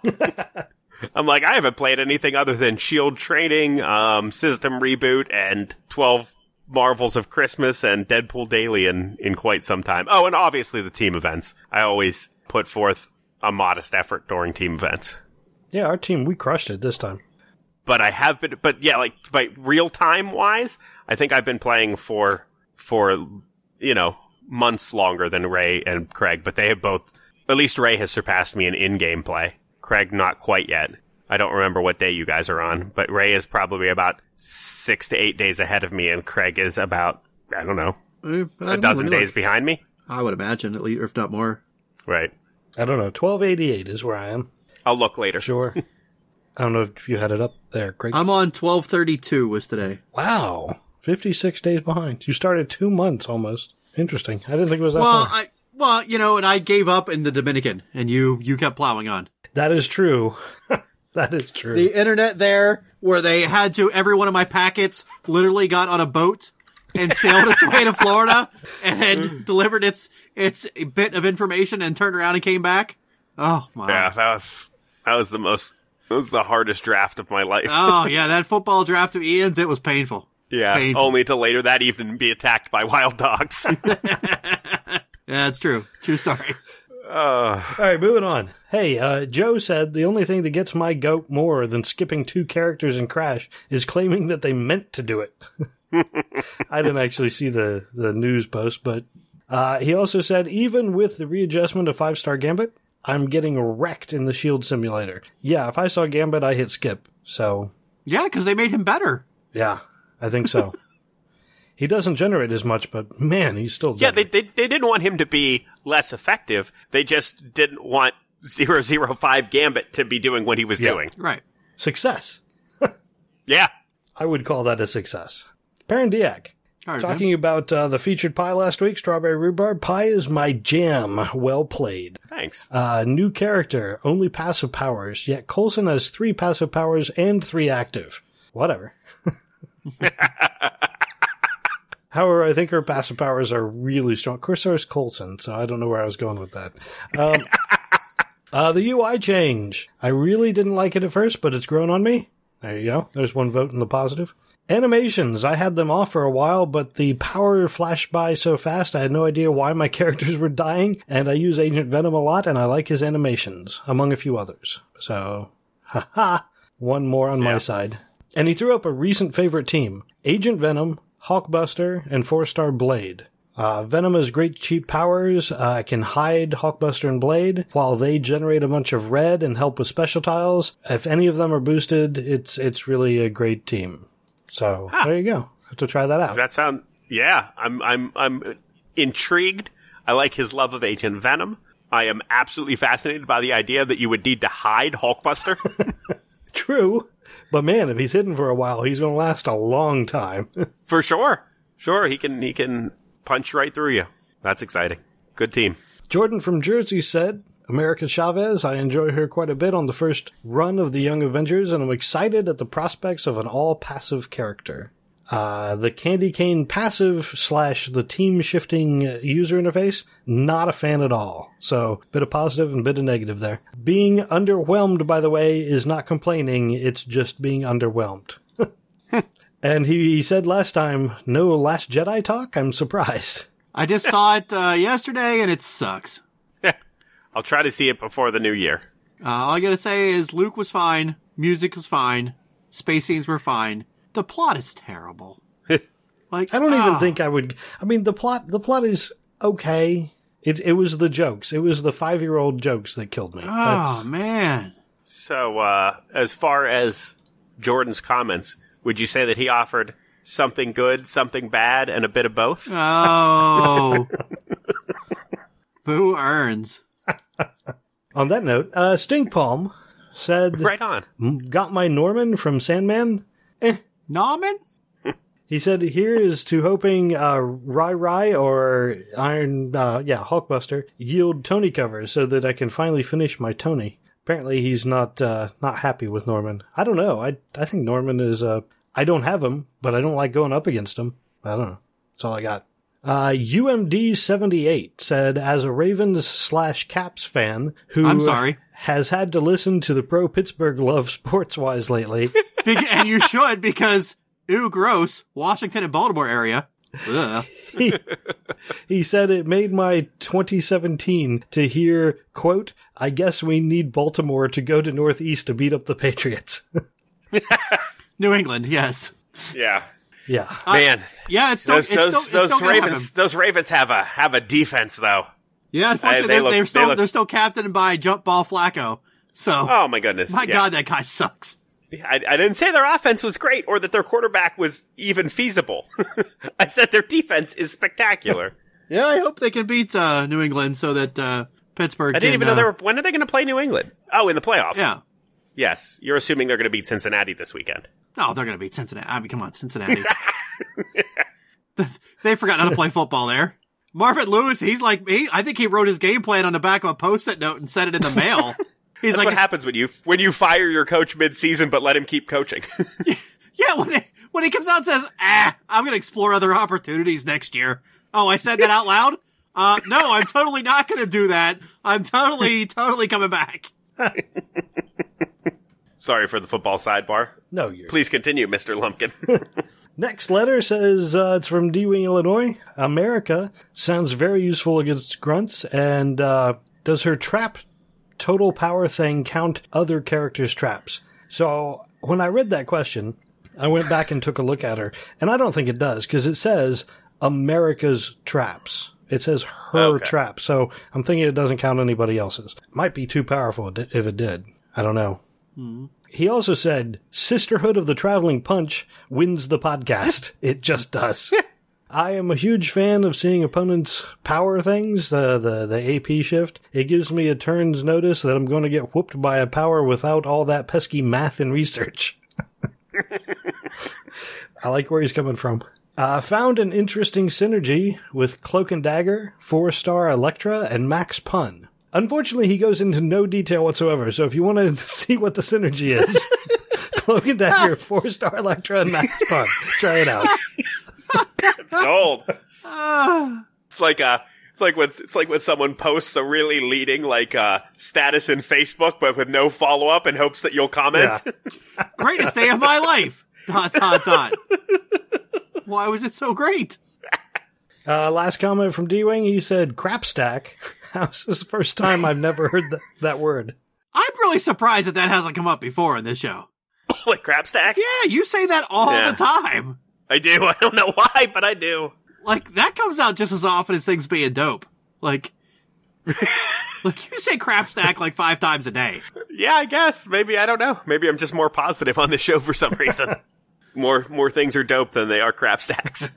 I'm like, I haven't played anything other than Shield Training, um, System Reboot, and twelve Marvels of Christmas and Deadpool Daily in, in quite some time. Oh, and obviously the team events. I always put forth a modest effort during team events. Yeah, our team, we crushed it this time. But I have been, but yeah, like, by real time wise, I think I've been playing for, for, you know, months longer than Ray and Craig, but they have both, at least Ray has surpassed me in in-game play. Craig, not quite yet. I don't remember what day you guys are on, but Ray is probably about six to eight days ahead of me, and Craig is about, I don't know, Uh, I a don't dozen know, days like, behind me? I would imagine, at least, if not more. Right. I don't know, twelve eighty-eight is where I am. I'll look later. Sure. I don't know if you had it up there, Craig. I'm on twelve thirty-two was today. Wow. fifty-six days behind. You started two months almost. Interesting. I didn't think it was that Well, far. I well, you know, and I gave up in the Dominican, and you you kept plowing on. That is true. That is true. The internet there, where they had to, every one of my packets literally got on a boat and sailed its way to Florida and then delivered its its bit of information and turned around and came back. Oh my! Yeah, that was that was the most that was the hardest draft of my life. Oh yeah, that football draft of Ian's, it was painful. yeah, painful. only to later that evening be attacked by wild dogs. Yeah, it's true. True story. uh, All right, moving on. Hey, uh, Joe said the only thing that gets my goat more than skipping two characters in Crash is claiming that they meant to do it. I didn't actually see the, the news post, but uh, he also said, even with the readjustment of five-star Gambit, I'm getting wrecked in the Shield Simulator. Yeah, if I saw Gambit, I hit skip. So, Yeah, because they made him better. yeah, I think so. He doesn't generate as much, but man, he's still yeah, they, generating. they they didn't want him to be less effective. They just didn't want zero zero five Gambit to be doing what he was Yeah. doing. Right. Success. Yeah. I would call that a success. Parandiac. All right, Talking about uh, the featured pie last week, Strawberry Rhubarb. Pie is my jam. Well played. Thanks. Uh, new character, only passive powers, yet Coulson has three passive powers and three active. Whatever. However, I think her passive powers are really strong. Of course, there's Coulson, so I don't know where I was going with that. Um, uh, the U I change. I really didn't like it at first, but it's grown on me. There you go. There's one vote in the positive. Animations. I had them off for a while, but the power flashed by so fast, I had no idea why my characters were dying, and I use Agent Venom a lot, and I like his animations, among a few others. So, haha, one more on Yeah. my side. And he threw up a recent favorite team. Agent Venom, Hawkbuster, and four-star Blade. Uh, Venom has great cheap powers, uh, can hide Hawkbuster and Blade, while they generate a bunch of red and help with special tiles. If any of them are boosted, it's it's really a great team. So, Huh. there you go. Have to try that out. Does that sound? Yeah, I'm I'm I'm intrigued. I like his love of Agent Venom. I am absolutely fascinated by the idea that you would need to hide Hulkbuster. True. But man, if he's hidden for a while, he's going to last a long time. For sure. Sure, he can he can punch right through you. That's exciting. Good team. Jordan from Jersey said, America Chavez, I enjoy her quite a bit on the first run of the Young Avengers, and I'm excited at the prospects of an all-passive character. Uh, the Candy Cane passive slash the team-shifting user interface, not a fan at all. So, bit of positive and bit of negative there. Being underwhelmed, by the way, is not complaining, it's just being underwhelmed. And he, he said last time, no Last Jedi talk? I'm surprised. I just saw it uh, yesterday, and it sucks. I'll try to see it before the new year. Uh, all I gotta say is Luke was fine, music was fine, space scenes were fine. The plot is terrible. Like I don't even ah. think I would. I mean, the plot. The plot is okay. It it was the jokes. It was the five year old jokes that killed me. Oh That's, man, So, uh, as far as Jordan's comments, would you say that he offered something good, something bad, and a bit of both? Oh. Who earns? On that note, uh, Stink Palm said, Right on. got my Norman from Sandman? Eh. Norman? He said, here is to hoping uh, Rai Rai or Iron, uh, yeah, Hulkbuster yield Tony covers so that I can finally finish my Tony. Apparently he's not uh, not happy with Norman. I don't know. I I think Norman is, uh, I don't have him, but I don't like going up against him. I don't know. That's all I got. Uh, U M D seventy-eight said, as a Ravens slash Caps fan who I'm sorry. has had to listen to the pro Pittsburgh love sports-wise lately. Be- and you should, because, ew, gross, Washington and Baltimore area. Ugh. he, he said it made my twenty seventeen to hear, quote, I guess we need Baltimore to go to Northeast to beat up the Patriots. New England, yes. Yeah. Yeah. Man. Uh, yeah, it's still, Those, it's those, still, it's those still gonna have Ravens, him. those Ravens have a, have a defense, though. Yeah, unfortunately, Uh, they they're, look- they're they still, look- they're still captained by Jump Ball Flacco. So, Oh, my goodness. my Yeah. God, that guy sucks. I, I didn't say their offense was great or that their quarterback was even feasible. I said their defense is spectacular. Yeah, I hope they can beat uh, New England so that uh, Pittsburgh I didn't can, even know uh, they were. When are they going to play New England? Oh, in the playoffs. Yeah. Yes. You're assuming they're going to beat Cincinnati this weekend. No, they're going to beat Cincinnati. I mean, come on, Cincinnati. They forgot how to play football there. Marvin Lewis, he's like me. I think he wrote his game plan on the back of a post-it note and sent it in the mail. He's That's like, what happens when you when you fire your coach mid-season but let him keep coaching. yeah, when he, when he comes out and says, ah, I'm going to explore other opportunities next year. Oh, I said that out loud? Uh, no, I'm totally not going to do that. I'm totally, totally coming back. Sorry for the football sidebar. No, you're. Please continue, Mister Lumpkin. Next letter says uh, it's from D-Wing, Illinois. America sounds very useful against grunts, and uh, does her trap total power thing count other characters' traps? So when I read that question, I went back and took a look at her, and I don't think it does, because it says America's traps. It says her Okay. trap, so I'm thinking it doesn't count anybody else's. Might be too powerful if it did. I don't know. Mm-hmm. He also said, Sisterhood of the Traveling Punch wins the podcast. It just does. I am a huge fan of seeing opponents power things, the, the, the A P shift. It gives me a turn's notice that I'm going to get whooped by a power without all that pesky math and research. I like where he's coming from. I uh, found an interesting synergy with Cloak and Dagger, four-star Elektra, and Max Pun. Unfortunately, he goes into no detail whatsoever, so if you want to see what the synergy is, Cloak and Dagger, four-star Elektra, and Max Pun. Try it out. It's gold. It's like uh it's like when it's like when someone posts a really leading like uh status in Facebook but with no follow up in hopes that you'll comment. Yeah. Greatest day of my life. Dot, dot, dot. Why was it so great? Uh, last comment from D-Wing, he said, crap stack. This is the first time I've never heard that, that word. I'm really surprised that that hasn't come up before in this show. Like crap stack? Yeah, you say that all Yeah. the time. I do. I don't know why, but I do. Like, that comes out just as often as things being dope. Like, like you say crap stack like five times a day. Yeah, I guess. Maybe I don't know. Maybe I'm just more positive on this show for some reason. more more things are dope than they are crap stacks.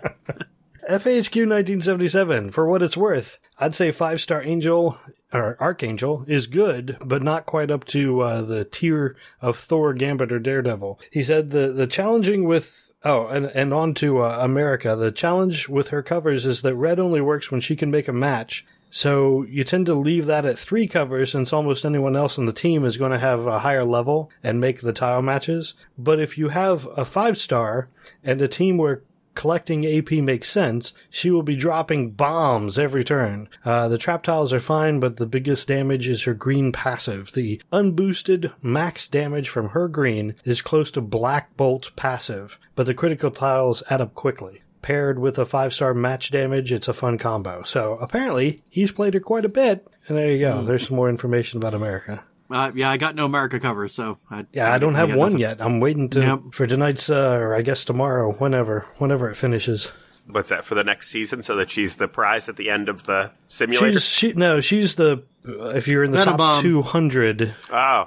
F A H Q nineteen seventy-seven, for what it's worth, I'd say five-star Angel, or Archangel, is good, but not quite up to uh, the tier of Thor, Gambit, or Daredevil. He said the, the challenging with, oh, and, and on to uh, America, the challenge with her covers is that red only works when she can make a match. So you tend to leave that at three covers since almost anyone else on the team is going to have a higher level and make the tile matches. But if you have a five-star and a team where collecting A P makes sense, she will be dropping bombs every turn. Uh, the trap tiles are fine, but the biggest damage is her green passive. The unboosted max damage from her green is close to Black Bolt's passive, but the critical tiles add up quickly. Paired with a five-star match damage, it's a fun combo. So apparently, he's played her quite a bit. And there you go. Mm. There's some more information about America. Uh, yeah, I got no America cover, so I, yeah, I don't I have one nothing. yet. I'm waiting to Yep. for tonight's, uh, or I guess tomorrow, whenever, whenever it finishes. What's that, for the next season, so that she's the prize at the end of the simulator? She's she no, she's the uh, if you're in the Venom top Bomb. two hundred. Oh,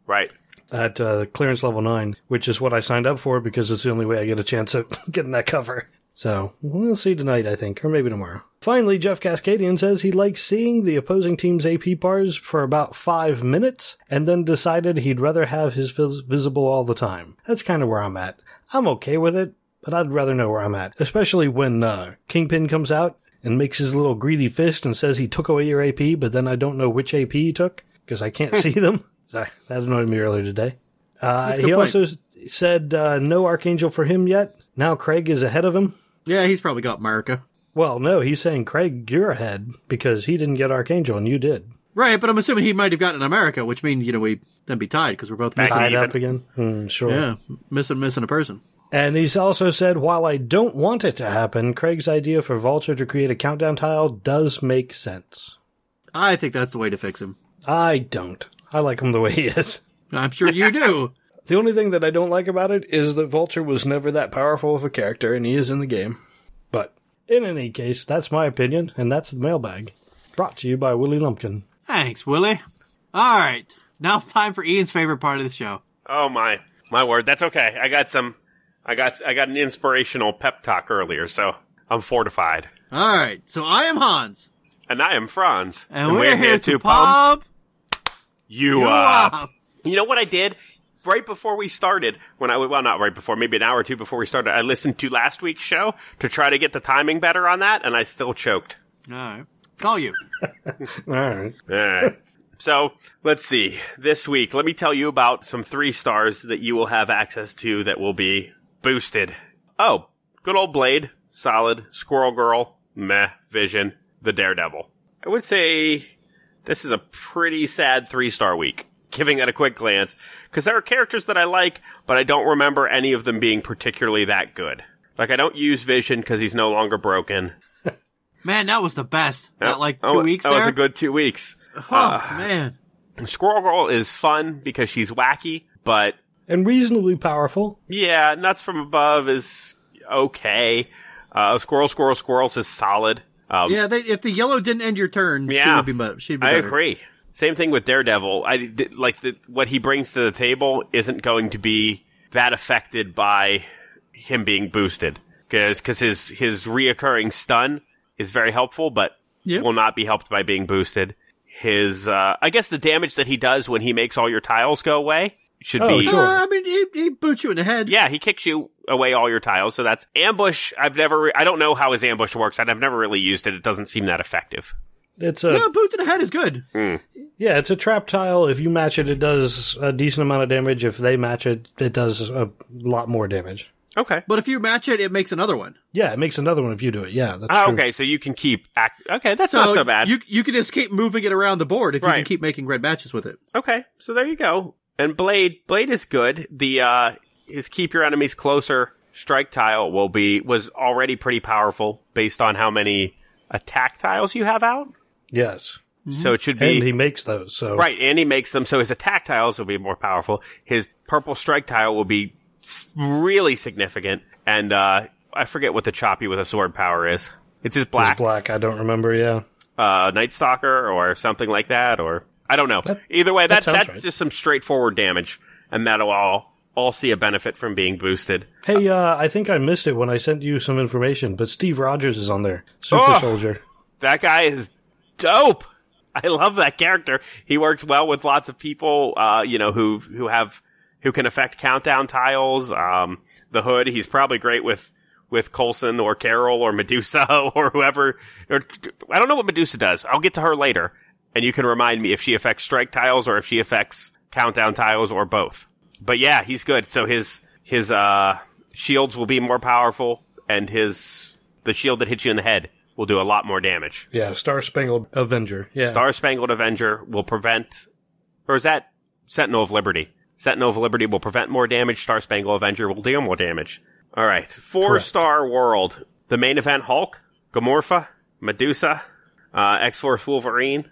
Right. At uh, clearance level nine, which is what I signed up for because it's the only way I get a chance at getting that cover. So, we'll see tonight, I think, or maybe tomorrow. Finally, Jeff Cascadian says he likes seeing the opposing team's A P bars for about five minutes, and then decided he'd rather have his vis- visible all the time. That's kind of where I'm at. I'm okay with it, but I'd rather know where I'm at. Especially when uh, Kingpin comes out and makes his little greedy fist and says he took away your A P, but then I don't know which A P he took, because I can't see them. Sorry, that annoyed me earlier today. Uh, he point. also said uh, no Archangel for him yet. Now Craig is ahead of him. Yeah, he's probably got America. Well, no, he's saying, Craig, you're ahead because he didn't get Archangel and you did. Right, but I'm assuming he might have gotten America, which means, you know, we then be tied because we're both Back missing. Tied even. up again? Mm, sure. Yeah, missing, missing a person. And he's also said, while I don't want it to happen, Craig's idea for Vulture to create a countdown tile does make sense. I think that's the way to fix him. I don't. I like him the way he is. I'm sure you do. The only thing that I don't like about it is that Vulture was never that powerful of a character, and he is in the game. But in any case, that's my opinion, and that's the mailbag. Brought to you by Willie Lumpkin. Thanks, Willie. All right, now it's time for Ian's favorite part of the show. Oh my, my word. That's okay. I got some, I got, I got an inspirational pep talk earlier, so I'm fortified. All right, so I am Hans. And I am Franz. And, we're, here, to pump you you up. up. You know what I did? Right before we started, when I, well, not right before, maybe an hour or two before we started, I listened to last week's show to try to get the timing better on that, and I still choked. All right, call you. All right. All right. So, let's see. This week, let me tell you about some three stars that you will have access to that will be boosted. Oh, good old Blade, solid. Squirrel Girl, meh. Vision, the Daredevil. I would say this is a pretty sad three-star week, giving it a quick glance, because there are characters that I like, but I don't remember any of them being particularly that good. Like, I don't use Vision because he's no longer broken. Man, that was the best. Oh, That like two oh, weeks That there. was a good two weeks. Oh Uh, man. Squirrel Girl is fun because she's wacky, but And reasonably powerful. yeah, Nuts from Above is okay. Uh, Squirrel, Squirrel, Squirrels is solid. Um, Yeah, they, if the yellow didn't end your turn, she Yeah. would be better. She'd be I better. agree. Same thing with Daredevil. I th- like the, what he brings to the table isn't going to be that affected by him being boosted, because his his reoccurring stun is very helpful, but Yep. will not be helped by being boosted. His uh, I guess the damage that he does when he makes all your tiles go away should Oh, be sure. Uh, I mean, he, he boots you in the head. yeah, he kicks you away all your tiles, so that's ambush. I've never, re- I don't know how his ambush works. I've never really used it. It doesn't seem that effective. It's a No, boot to the head is good. yeah, it's a trap tile. If you match it, it does a decent amount of damage. If they match it, it does a lot more damage. Okay. But if you match it, it makes another one. Yeah, it makes another one if you do it. Yeah, that's Ah, true. okay, so you can keep act. Okay, that's So, not so bad. You you can just keep moving it around the board if you Right. can keep making red matches with it. Okay, so there you go. And Blade, Blade is good. The uh his keep your enemies closer strike tile will be was already pretty powerful based on how many attack tiles you have out. Yes, So it should be and he makes those. So right, and he makes them so his attack tiles will be more powerful. His purple strike tile will be s- really significant, and uh I forget what the choppy with a sword power is. It's his black. It's black. I don't remember. Yeah, uh, Night Stalker or something like that, or I don't know. That- Either way, that that, sounds that's right. just some straightforward damage, and that'll all all see a benefit from being boosted. Hey, uh, I think I missed it when I sent you some information, but Steve Rogers is on there. Super Oh! Soldier. That guy is dope. I love that character. He works well with lots of people, uh, you know, who who have who can affect countdown tiles. Um, the Hood, he's probably great with. with Coulson or Carol or Medusa or whoever. Or, I don't know what Medusa does. I'll get to her later, and you can remind me if she affects strike tiles or if she affects countdown tiles or both. But yeah, he's good. So his his uh, shields will be more powerful, and his the shield that hits you in the head will do a lot more damage. Yeah, Star Spangled Avenger. Yeah, Star Spangled Avenger will prevent, or is that Sentinel of Liberty? Sentinel of Liberty will prevent more damage. Star Spangled Avenger will deal more damage. All right, four-star world. The main event: Hulk, Gamorpha, Medusa, uh, X-Force Wolverine,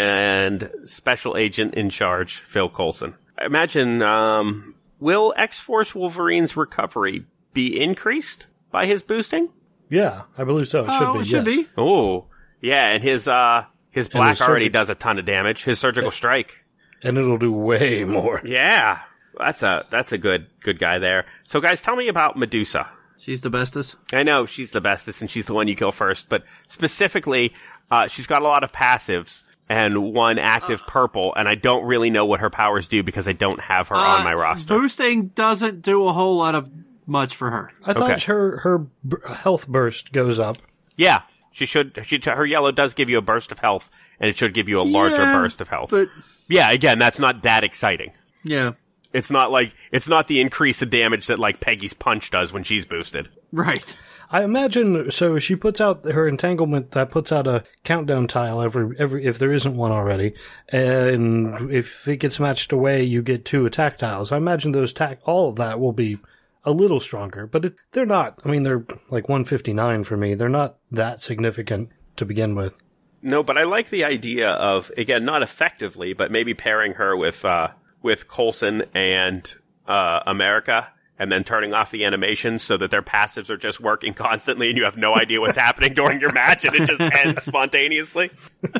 and Special Agent in Charge, Phil Coulson. Imagine, um, will X-Force Wolverine's recovery be increased by his boosting? yeah, I believe so. It should Oh, be. it should yes. be. Oh, yeah, and his uh, his black his already surgic- does a ton of damage. His surgical strike And it'll do way more. Yeah. That's a that's a good good guy there. So, guys, tell me about Medusa. She's the bestest. I know she's the bestest, and she's the one you kill first. But specifically, uh, she's got a lot of passives and one active purple, and I don't really know what her powers do because I don't have her Uh, on my roster. Boosting doesn't do a whole lot of much for her. I thought Okay. her her b- health burst goes up. Yeah, she should. She her yellow does give you a burst of health, and it should give you a larger Yeah, burst of health. But Yeah, again, that's not that exciting. yeah, It's not like it's not the increase of damage that like Peggy's punch does when she's boosted. right. I imagine so. She puts out her entanglement that puts out a countdown tile every every if there isn't one already, and if it gets matched away, you get two attack tiles. I imagine those attack all of that will be a little stronger, but it, they're not. I mean, they're like one fifty-nine for me. They're not that significant to begin with. No, but I like the idea of again not effectively, but maybe pairing her with uh, with Coulson and uh, America. And then turning off the animations so that their passives are just working constantly and you have no idea what's happening during your match and it just ends spontaneously.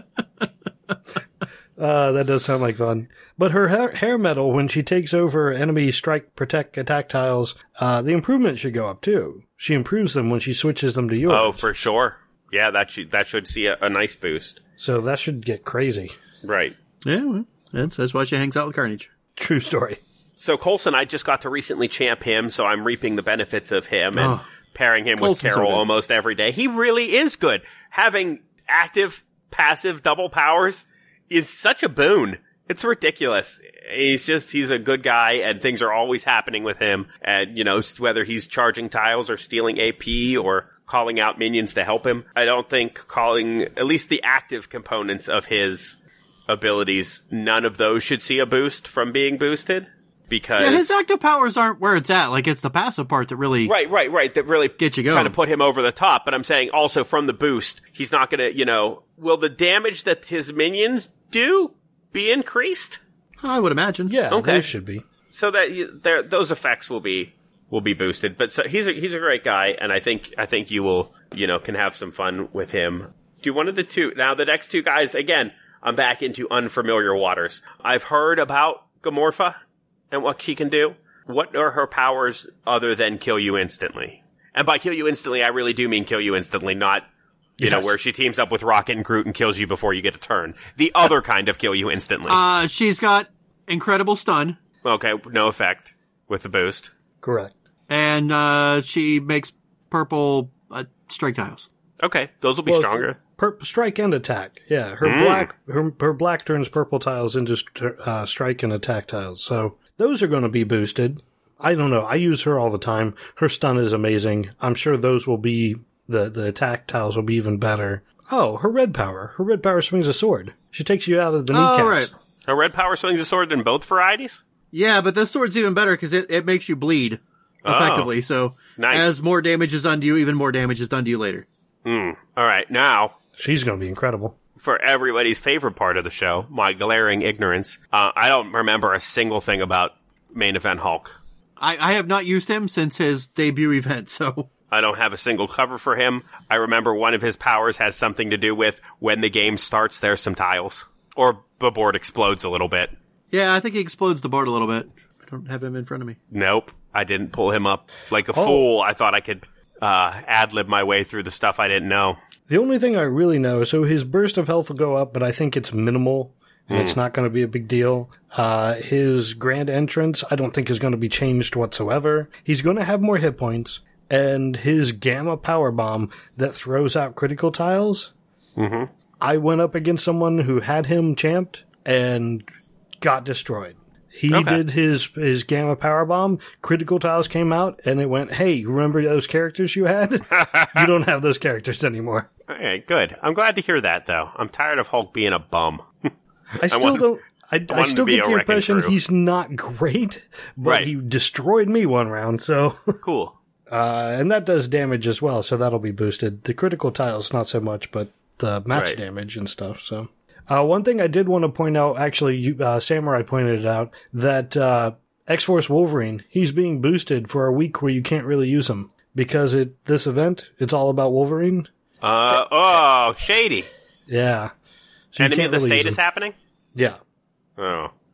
Uh, that does sound like fun. But her hair, hair metal, when she takes over enemy strike, protect, attack tiles, uh, the improvement should go up too. She improves them when she switches them to yours. Oh, for sure. Yeah, that should, that should see a, a nice boost. So that should get crazy. Right. Yeah, well, that's, that's why she hangs out with Carnage. True story. So Coulson, I just got to recently champ him, so I'm reaping the benefits of him and Oh, pairing him Coulson's with so Carol good. almost every day. He really is good. Having active, passive, double powers is such a boon. It's ridiculous. He's just, he's a good guy and things are always happening with him. And, you know, whether he's charging tiles or stealing A P or calling out minions to help him, I don't think calling, at least the active components of his abilities, none of those should see a boost from being boosted. Because Yeah, his active powers aren't where it's at. Like, it's the passive part that really... Right, right, right. That really Get you going. kind of put him over the top. But I'm saying also from the boost, he's not going to, you know, will the damage that his minions do be increased? I would imagine. Yeah, Okay. those should be. So that you- there, those effects will be will be boosted. But so he's a, he's a great guy, and I think I think you will, you know, can have some fun with him. Do one of the two now. The next two guys, again, I'm back into unfamiliar waters. I've heard about Gamorpha and what she can do. What are her powers other than kill you instantly? And by kill you instantly, I really do mean kill you instantly, not, you know, Yes. where she teams up with Rocket and Groot and kills you before you get a turn. The other kind of kill you instantly. Uh, she's got incredible stun, Okay, no effect with the boost. Correct. and uh, she makes purple uh, strike tiles. Okay, those will be Well, stronger. Per- strike and attack. Yeah, her black her, her black turns purple tiles into st- uh, strike and attack tiles. So those are going to be boosted. I don't know. I use her all the time. Her stun is amazing. I'm sure those will be the the attack tiles will be even better. Oh, her red power. Her red power swings a sword. She takes you out of the kneecaps. Oh, right. A red power swings a sword in both varieties? Yeah, but this sword's even better because it, it makes you bleed effectively. So Nice. as more damage is done to you, even more damage is done to you later. Hmm. All right, now, She's going to be incredible. for everybody's favorite part of the show, my glaring ignorance. Uh, I don't remember a single thing about main event Hulk. I, I have not used him since his debut event, so... I don't have a single cover for him. I remember one of his powers has something to do with when the game starts, there's some tiles. Or the board explodes a little bit. Yeah, I think he explodes the board a little bit. I don't have him in front of me. Nope. I didn't pull him up like a Oh. fool. I thought I could uh, ad-lib my way through the stuff I didn't know. The only thing I really know, so his burst of health will go up, but I think it's minimal, and it's not going to be a big deal. Uh, his grand entrance, I don't think is going to be changed whatsoever. He's going to have more hit points, and his gamma power bomb that throws out critical tiles. Mm-hmm. I went up against someone who had him champed and got destroyed. He Okay. did his his gamma power bomb. Critical tiles came out, and it went, "Hey, remember those characters you had? You don't have those characters anymore." All right, good. I'm glad to hear that, though. I'm tired of Hulk being a bum. I still want- don't. I, I I, want him still to be get a the wrecking impression crew. he's not great, but Right. he destroyed me one round. So, Cool. uh, and that does damage as well. So that'll be boosted. The critical tiles not so much, but the match Right. damage and stuff. So, uh, one thing I did want to point out, actually, you, uh, Samurai pointed it out that uh, X-Force Wolverine, he's being boosted for a week where you can't really use him because it this event it's all about Wolverine. Uh, oh, shady. Yeah. So you Enemy can't of the really use state is him. happening? Yeah. Oh.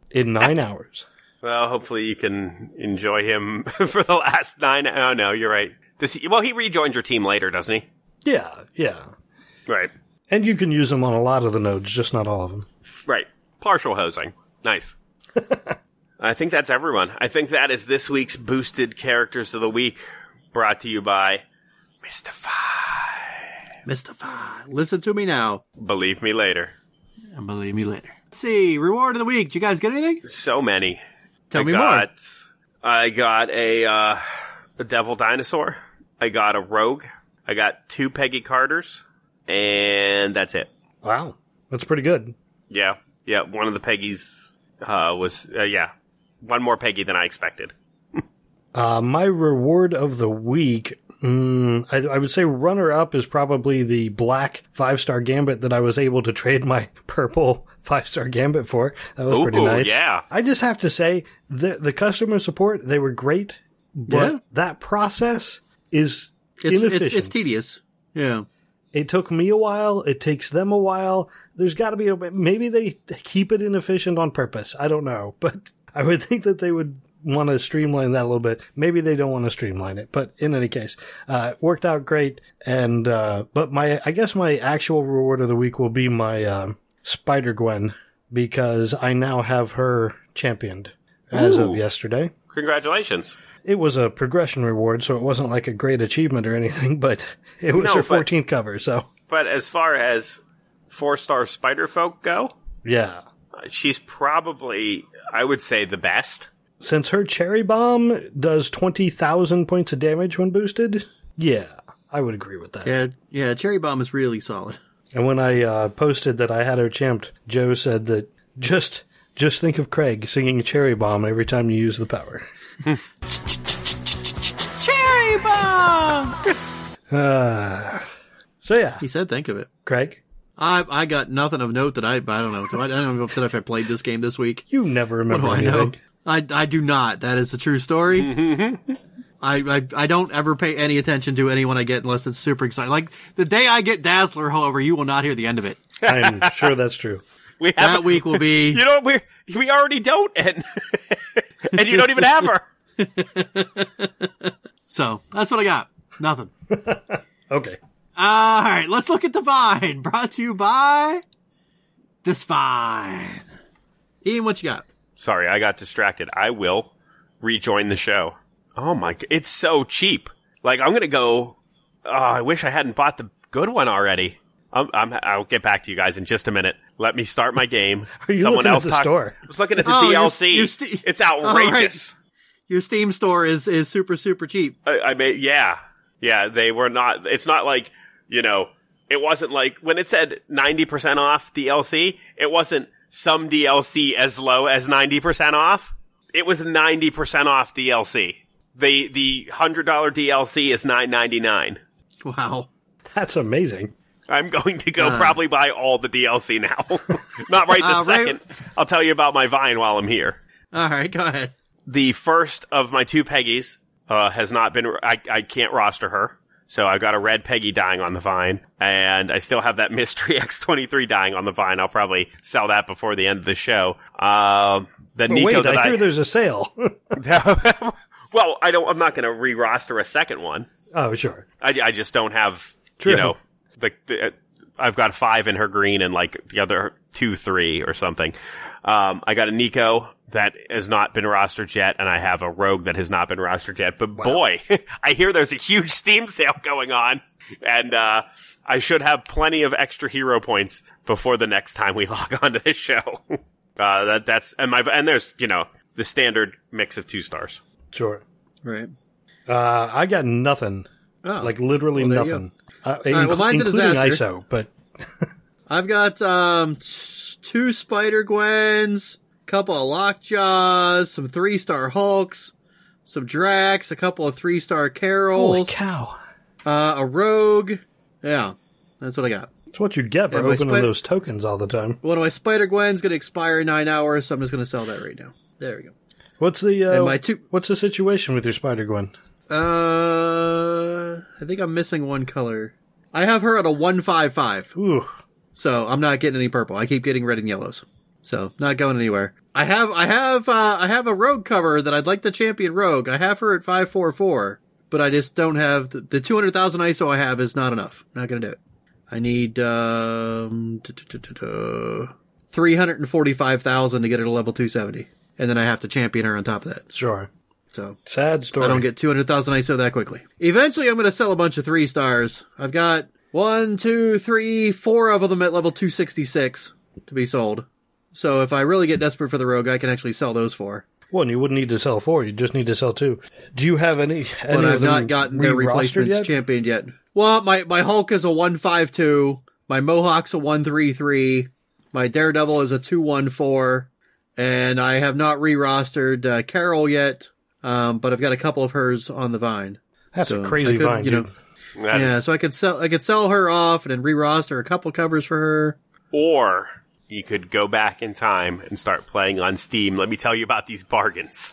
In nine hours. Well, hopefully you can enjoy him for the last nine. Oh, no, you're right. Does he, well, he rejoins your team later, doesn't he? Yeah, yeah. Right. And you can use them on a lot of the nodes, just not all of them. Right. Partial hosing. Nice. I think that's everyone. I think that is this week's Boosted Characters of the Week, brought to you by Mister Fi. Mister Fi. Listen to me now. Believe me later. And believe me later. Let's see. Reward of the week. Did you guys get anything? So many. Tell I me got, more. I got a, uh, a Devil Dinosaur. I got a Rogue. I got two Peggy Carters. And that's it. Wow. That's pretty good. Yeah. Yeah. One of the Peggies uh, was, uh, yeah, one more Peggy than I expected. uh, my reward of the week, mm, I, I would say runner-up is probably the black five-star Gambit that I was able to trade my purple five-star Gambit for. That was Ooh, pretty nice. Yeah. I just have to say, the, the customer support, they were great, but Yeah. that process is It's, inefficient. it's, it's tedious. Yeah. It took me a while. It takes them a while. There's got to be a maybe they keep it inefficient on purpose. I don't know, but I would think that they would want to streamline that a little bit. Maybe they don't want to streamline it, but in any case, uh, it worked out great. And uh, but my I guess my actual reward of the week will be my uh, Spider Gwen, because I now have her championed as Ooh. of yesterday. Congratulations. It was a progression reward, so it wasn't like a great achievement or anything, but it was No, her but- fourteenth cover, so But as far as four-star Spider Folk go, yeah. she's probably, I would say, the best. Since her Cherry Bomb does twenty thousand points of damage when boosted, yeah, I would agree with that. Yeah. Yeah. Cherry Bomb is really solid. And when I uh, posted that I had her champed, Joe said that just just think of Craig singing Cherry Bomb every time you use the power. Cherry Bomb! Uh, so yeah, He said, think of it. Craig, I I got nothing of note that I I don't know. I don't know if I played this game this week. you never What remember do I anything. know? I I do not. That is a true story. I, I I don't ever pay any attention to anyone I get unless it's super exciting. Like the day I get Dazzler, however, you will not hear the end of it. I'm sure that's true. We That have week will be You know, we we already don't, and and you don't even have her. so. That's what I got. Nothing. Okay. All right, let's look at the Vine. Brought to you by this Vine. Ian, what you got? Sorry, I got distracted. I will rejoin the show. Oh my, g- it's so cheap. Like, I'm gonna go, oh, I wish I hadn't bought the good one already. I'm, I'm, I'll get back to you guys in just a minute. Let me start my game. Are you Someone looking at else the talk- store? I was looking at the Oh, D you're- L C. you're st- It's outrageous. Your Steam store is is super super cheap. I, I mean, yeah. Yeah, they were not, it's not like, you know, it wasn't like, when it said ninety percent off D L C, it wasn't some D L C as low as ninety percent off. It was ninety percent off D L C. The, the one hundred dollars D L C is nine ninety-nine. Wow. That's amazing. I'm going to go Uh. probably buy all the D L C now. Not right this Uh, right- second. I'll tell you about my Vine while I'm here. All right, go ahead. The first of my two Peggies uh, has not been. I, I can't roster her, so I've got a red Peggy dying on the Vine, and I still have that Mystery X twenty-three dying on the Vine. I'll probably sell that before the end of the show. Um, the But Nico wait, that I I, hear there's a sale. well, I don't. I'm not going to re-roster a second one. Oh, sure. I, I just don't have. True. You know, the, the I've got five in her green and like the other two, three or something. Um, I got a Nico that has not been rostered yet, and I have a Rogue that has not been rostered yet. But boy, I hear there's a huge Steam sale going on, and uh, I should have plenty of extra hero points before the next time we log on to this show. uh, that that's and my and there's you know the standard mix of two stars. Sure. Right. Uh, I got nothing. Oh. Like literally Well, there you nothing. Uh, right, well, inc- mine's a including I S disaster. O, but I've got um t- two Spider Gwens, couple of Lockjaws, some three star Hulks, some Drax, a couple of three star Carols, holy cow. uh, a Rogue. Yeah, that's what I got. It's what you get for And my opening Spi- those tokens all the time. One of my Spider Gwen's going to expire in nine hours, so I'm just going to sell that right now. There we go. What's the uh, And my two- what's the situation with your Spider Gwen? Uh, I think I'm missing one color. I have her at a one five five, Ooh, so I'm not getting any purple. I keep getting red and yellows. So, not going anywhere. I have, I have, uh, I have a Rogue cover that I'd like to champion Rogue. I have her at five four four, but I just don't have, the, the two hundred thousand I S O I have is not enough. Not gonna do it. I need, um, three hundred forty-five thousand to get her to level two seventy. And then I have to champion her on top of that. Sure. So. Sad story. I don't get two hundred thousand I S O that quickly. Eventually, I'm going to sell a bunch of three stars. I've got one, two, three, four of them at level two sixty-six to be sold. So if I really get desperate for the Rogue, I can actually sell those four. Well, and you wouldn't need to sell four. You just need to sell two. Do you have any? any But of I've them not gotten their replacements yet? championed yet. Well, my, my Hulk is a one five two. My Mohawk's a one three three. My Daredevil is a two one four. And I have not re-rostered uh, Carol yet. Um, but I've got a couple of hers on the Vine. That's So a crazy I could, Vine, you know. dude. That Yeah, is- so I could sell I could sell her off and then re-roster a couple covers for her. Or you could go back in time and start playing on Steam. Let me tell you about these bargains.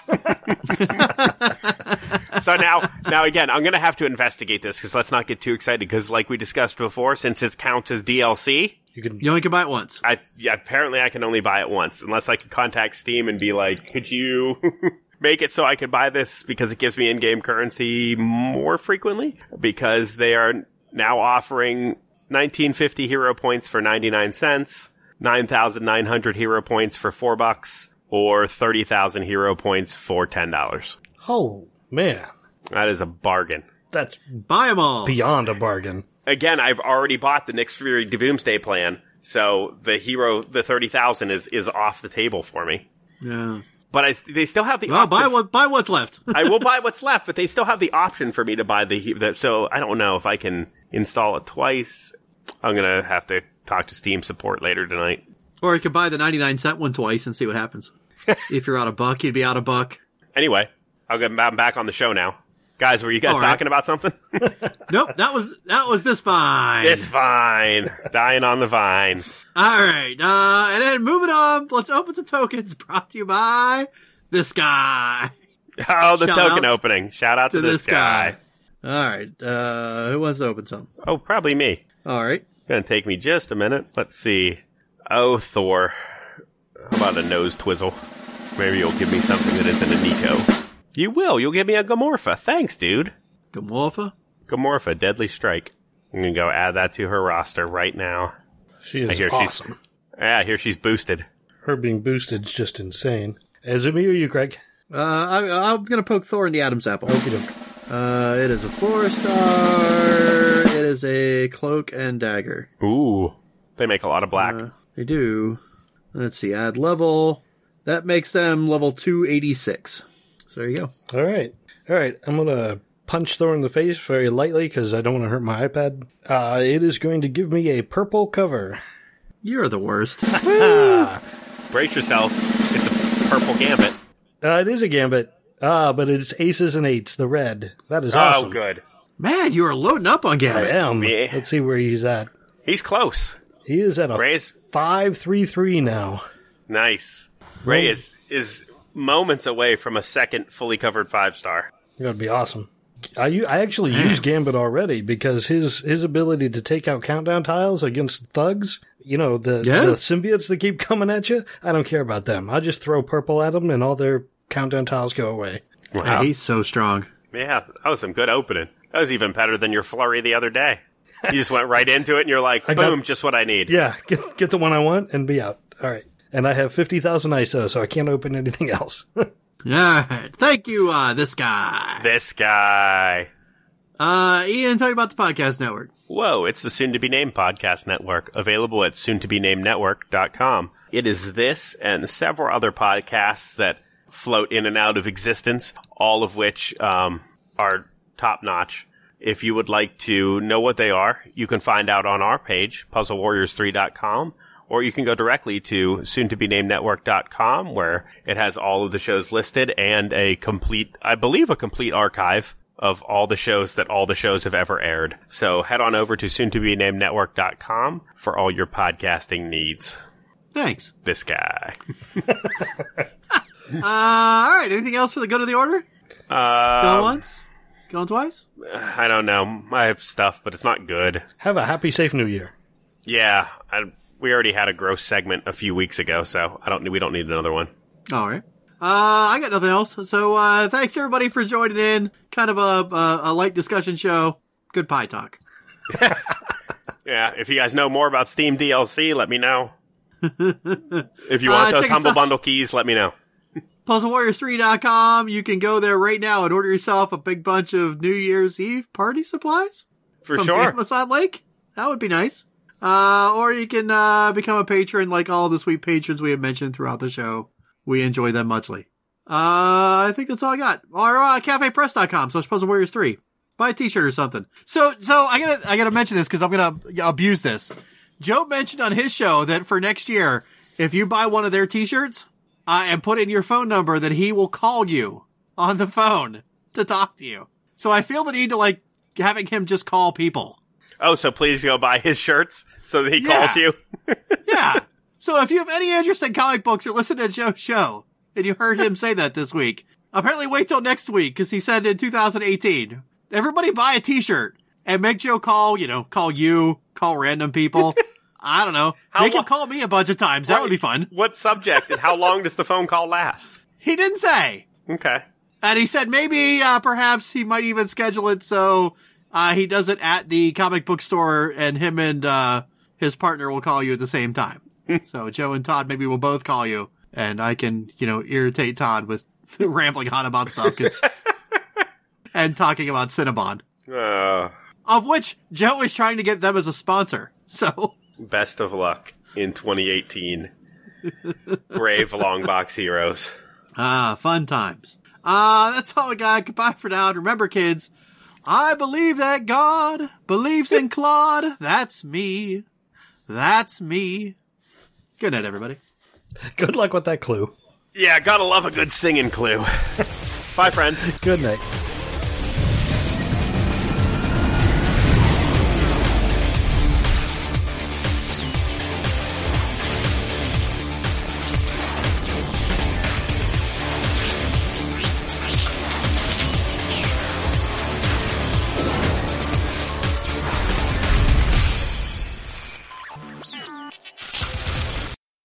So now, now again, I'm going to have to investigate this because let's not get too excited because like we discussed before, since it counts as D L C, You can. You only can buy it once. I yeah, apparently I can only buy it once unless I could contact Steam and be like, could you make it so I could buy this because it gives me in-game currency more frequently? Because they are now offering nineteen fifty hero points for ninety-nine cents, nine thousand nine hundred hero points for four bucks, or thirty thousand hero points for ten dollars. Oh man, That is a bargain. that's Buy them all. beyond a bargain. Again, I've already bought the Nick's Fury Doomsday plan, so the hero, the thirty thousand is, is off the table for me. Yeah. But I, they still have the Well, option. buy what buy what's left. I will buy what's left, but they still have the option for me to buy the, the so I don't know if I can install it twice. I'm going to have to talk to Steam support later tonight. Or you could buy the ninety-nine cent one twice and see what happens. If you're out a buck, you'd be out a buck. Anyway, I'll get I'm back on the show now. Guys, were you guys All right. talking about something? Nope, that was that was this fine. It's fine. Dying on the vine. All right, uh, and then moving on, let's open some tokens brought to you by this guy. Oh, the Shout token out opening. Shout out to, To this, this guy. All right, uh, who wants to open some? Oh, probably me. All right. Gonna take me just a minute. Let's see. Oh, Thor. How about a nose twizzle? Maybe you'll give me something that isn't a Nico. You will. You'll give me a Gamorpha. Thanks, dude. Gamorpha? Gamorpha, Deadly Strike. I'm gonna go add that to her roster right now. She I is hear awesome. she's. Yeah, I hear she's boosted. Her being boosted is just insane. Is it me or you, Greg? Uh, I, I'm going to poke Thor in the Adam's apple. Okie doke. Uh, it is a four star. It is a cloak and dagger. Ooh, they make a lot of black. Uh, they do. Let's see, add level. That makes them level two eighty-six. So there you go. All right. All right. I'm going to punch Thor in the face very lightly because I don't want to hurt my iPad. Uh, it is going to give me a purple cover. You're the worst. Brace yourself. It's a purple gambit. Uh, it is a gambit. Ah, but it's aces and eights, the red. That is awesome. Oh, good. Man, you are loading up on I Gambit. am. Yeah. Let's see where he's at. He's close. He is at a Ray's five three three now. nice. Ray is is moments away from a second fully covered five star. That'd be awesome. I, u- I actually use Gambit already because his, his ability to take out countdown tiles against thugs, you know, the, Yeah. the symbiotes that keep coming at you, I don't care about them. I just throw purple at them and all their countdown tiles go away. Wow. Hey, he's so strong. Yeah, that was some good opening. That was even better than your flurry the other day. You just went right into it and you're like, I got- boom, just what I need. Yeah, get get the one I want and be out. All right. And I have fifty thousand I S O, so I can't open anything else. All right. Thank you, uh, this guy. This guy. Uh, Ian, tell me about the podcast network. Whoa, it's the soon-to-be-named podcast network, available at soon to be named network dot com. It is this and several other podcasts that float in and out of existence, all of which um, are top-notch. If you would like to know what they are, you can find out on our page, puzzle warriors three dot com, or you can go directly to soon to be named network dot com, where it has all of the shows listed and a complete, I believe, a complete archive of all the shows that all the shows have ever aired. So head on over to soon to be named network dot com for all your podcasting needs. Thanks. This guy. Uh, all right. Anything else for the good of the order? Uh, Going once? Going twice? I don't know. I have stuff, but it's not good. Have a happy, safe new year. Yeah, I, We already had a gross segment a few weeks ago, so I don't. We don't need another one. All right. Uh, I got nothing else. So, uh, thanks everybody for joining in. Kind of a, a, a light discussion show. Good pie talk. Yeah, if you guys know more about Steam D L C, let me know. If you want Uh, those check us Humble out. Bundle keys, let me know. Puzzle Warriors three dot com. You can go there right now and order yourself a big bunch of New Year's Eve party supplies. For from sure. Amazon Lake. That would be nice. Uh, or you can, uh, become a patron like all the sweet patrons we have mentioned throughout the show. We enjoy them muchly. Uh, I think that's all I got. Or, uh, cafe press dot com slash Puzzle Warriors three. Buy a t-shirt or something. So, so I gotta, I gotta mention this because I'm gonna abuse this. Joe mentioned on his show that for next year, if you buy one of their t-shirts, uh, and put in your phone number, that he will call you on the phone to talk to you. So I feel the need to, like, having him just call people. Oh, so please go buy his shirts so that he Yeah. calls you. Yeah. So if you have any interest in comic books or listen to Joe's show, and you heard him say that this week, apparently wait till next week, because he said in two thousand eighteen, everybody buy a t-shirt and make Joe call, you know, call you, call random people. I don't know. How Make him lo- call me a bunch of times. That would be fun. What subject and how long does the phone call last? He didn't say. Okay. And he said maybe, uh, perhaps he might even schedule it so uh, he does it at the comic book store and him and uh, his partner will call you at the same time. So Joe and Todd maybe will both call you and I can, you know, irritate Todd with rambling on about stuff 'cause and talking about Cinnabon. Uh, Of which Joe is trying to get them as a sponsor. So best of luck in twenty eighteen. Brave long box heroes. Ah, fun times. Uh, that's all I got. Goodbye for now. And remember, kids, I believe that God believes in Claude. That's me. That's me. Good night, everybody. Good luck with that clue. Yeah, gotta love a good singing clue. Bye, friends. Good night.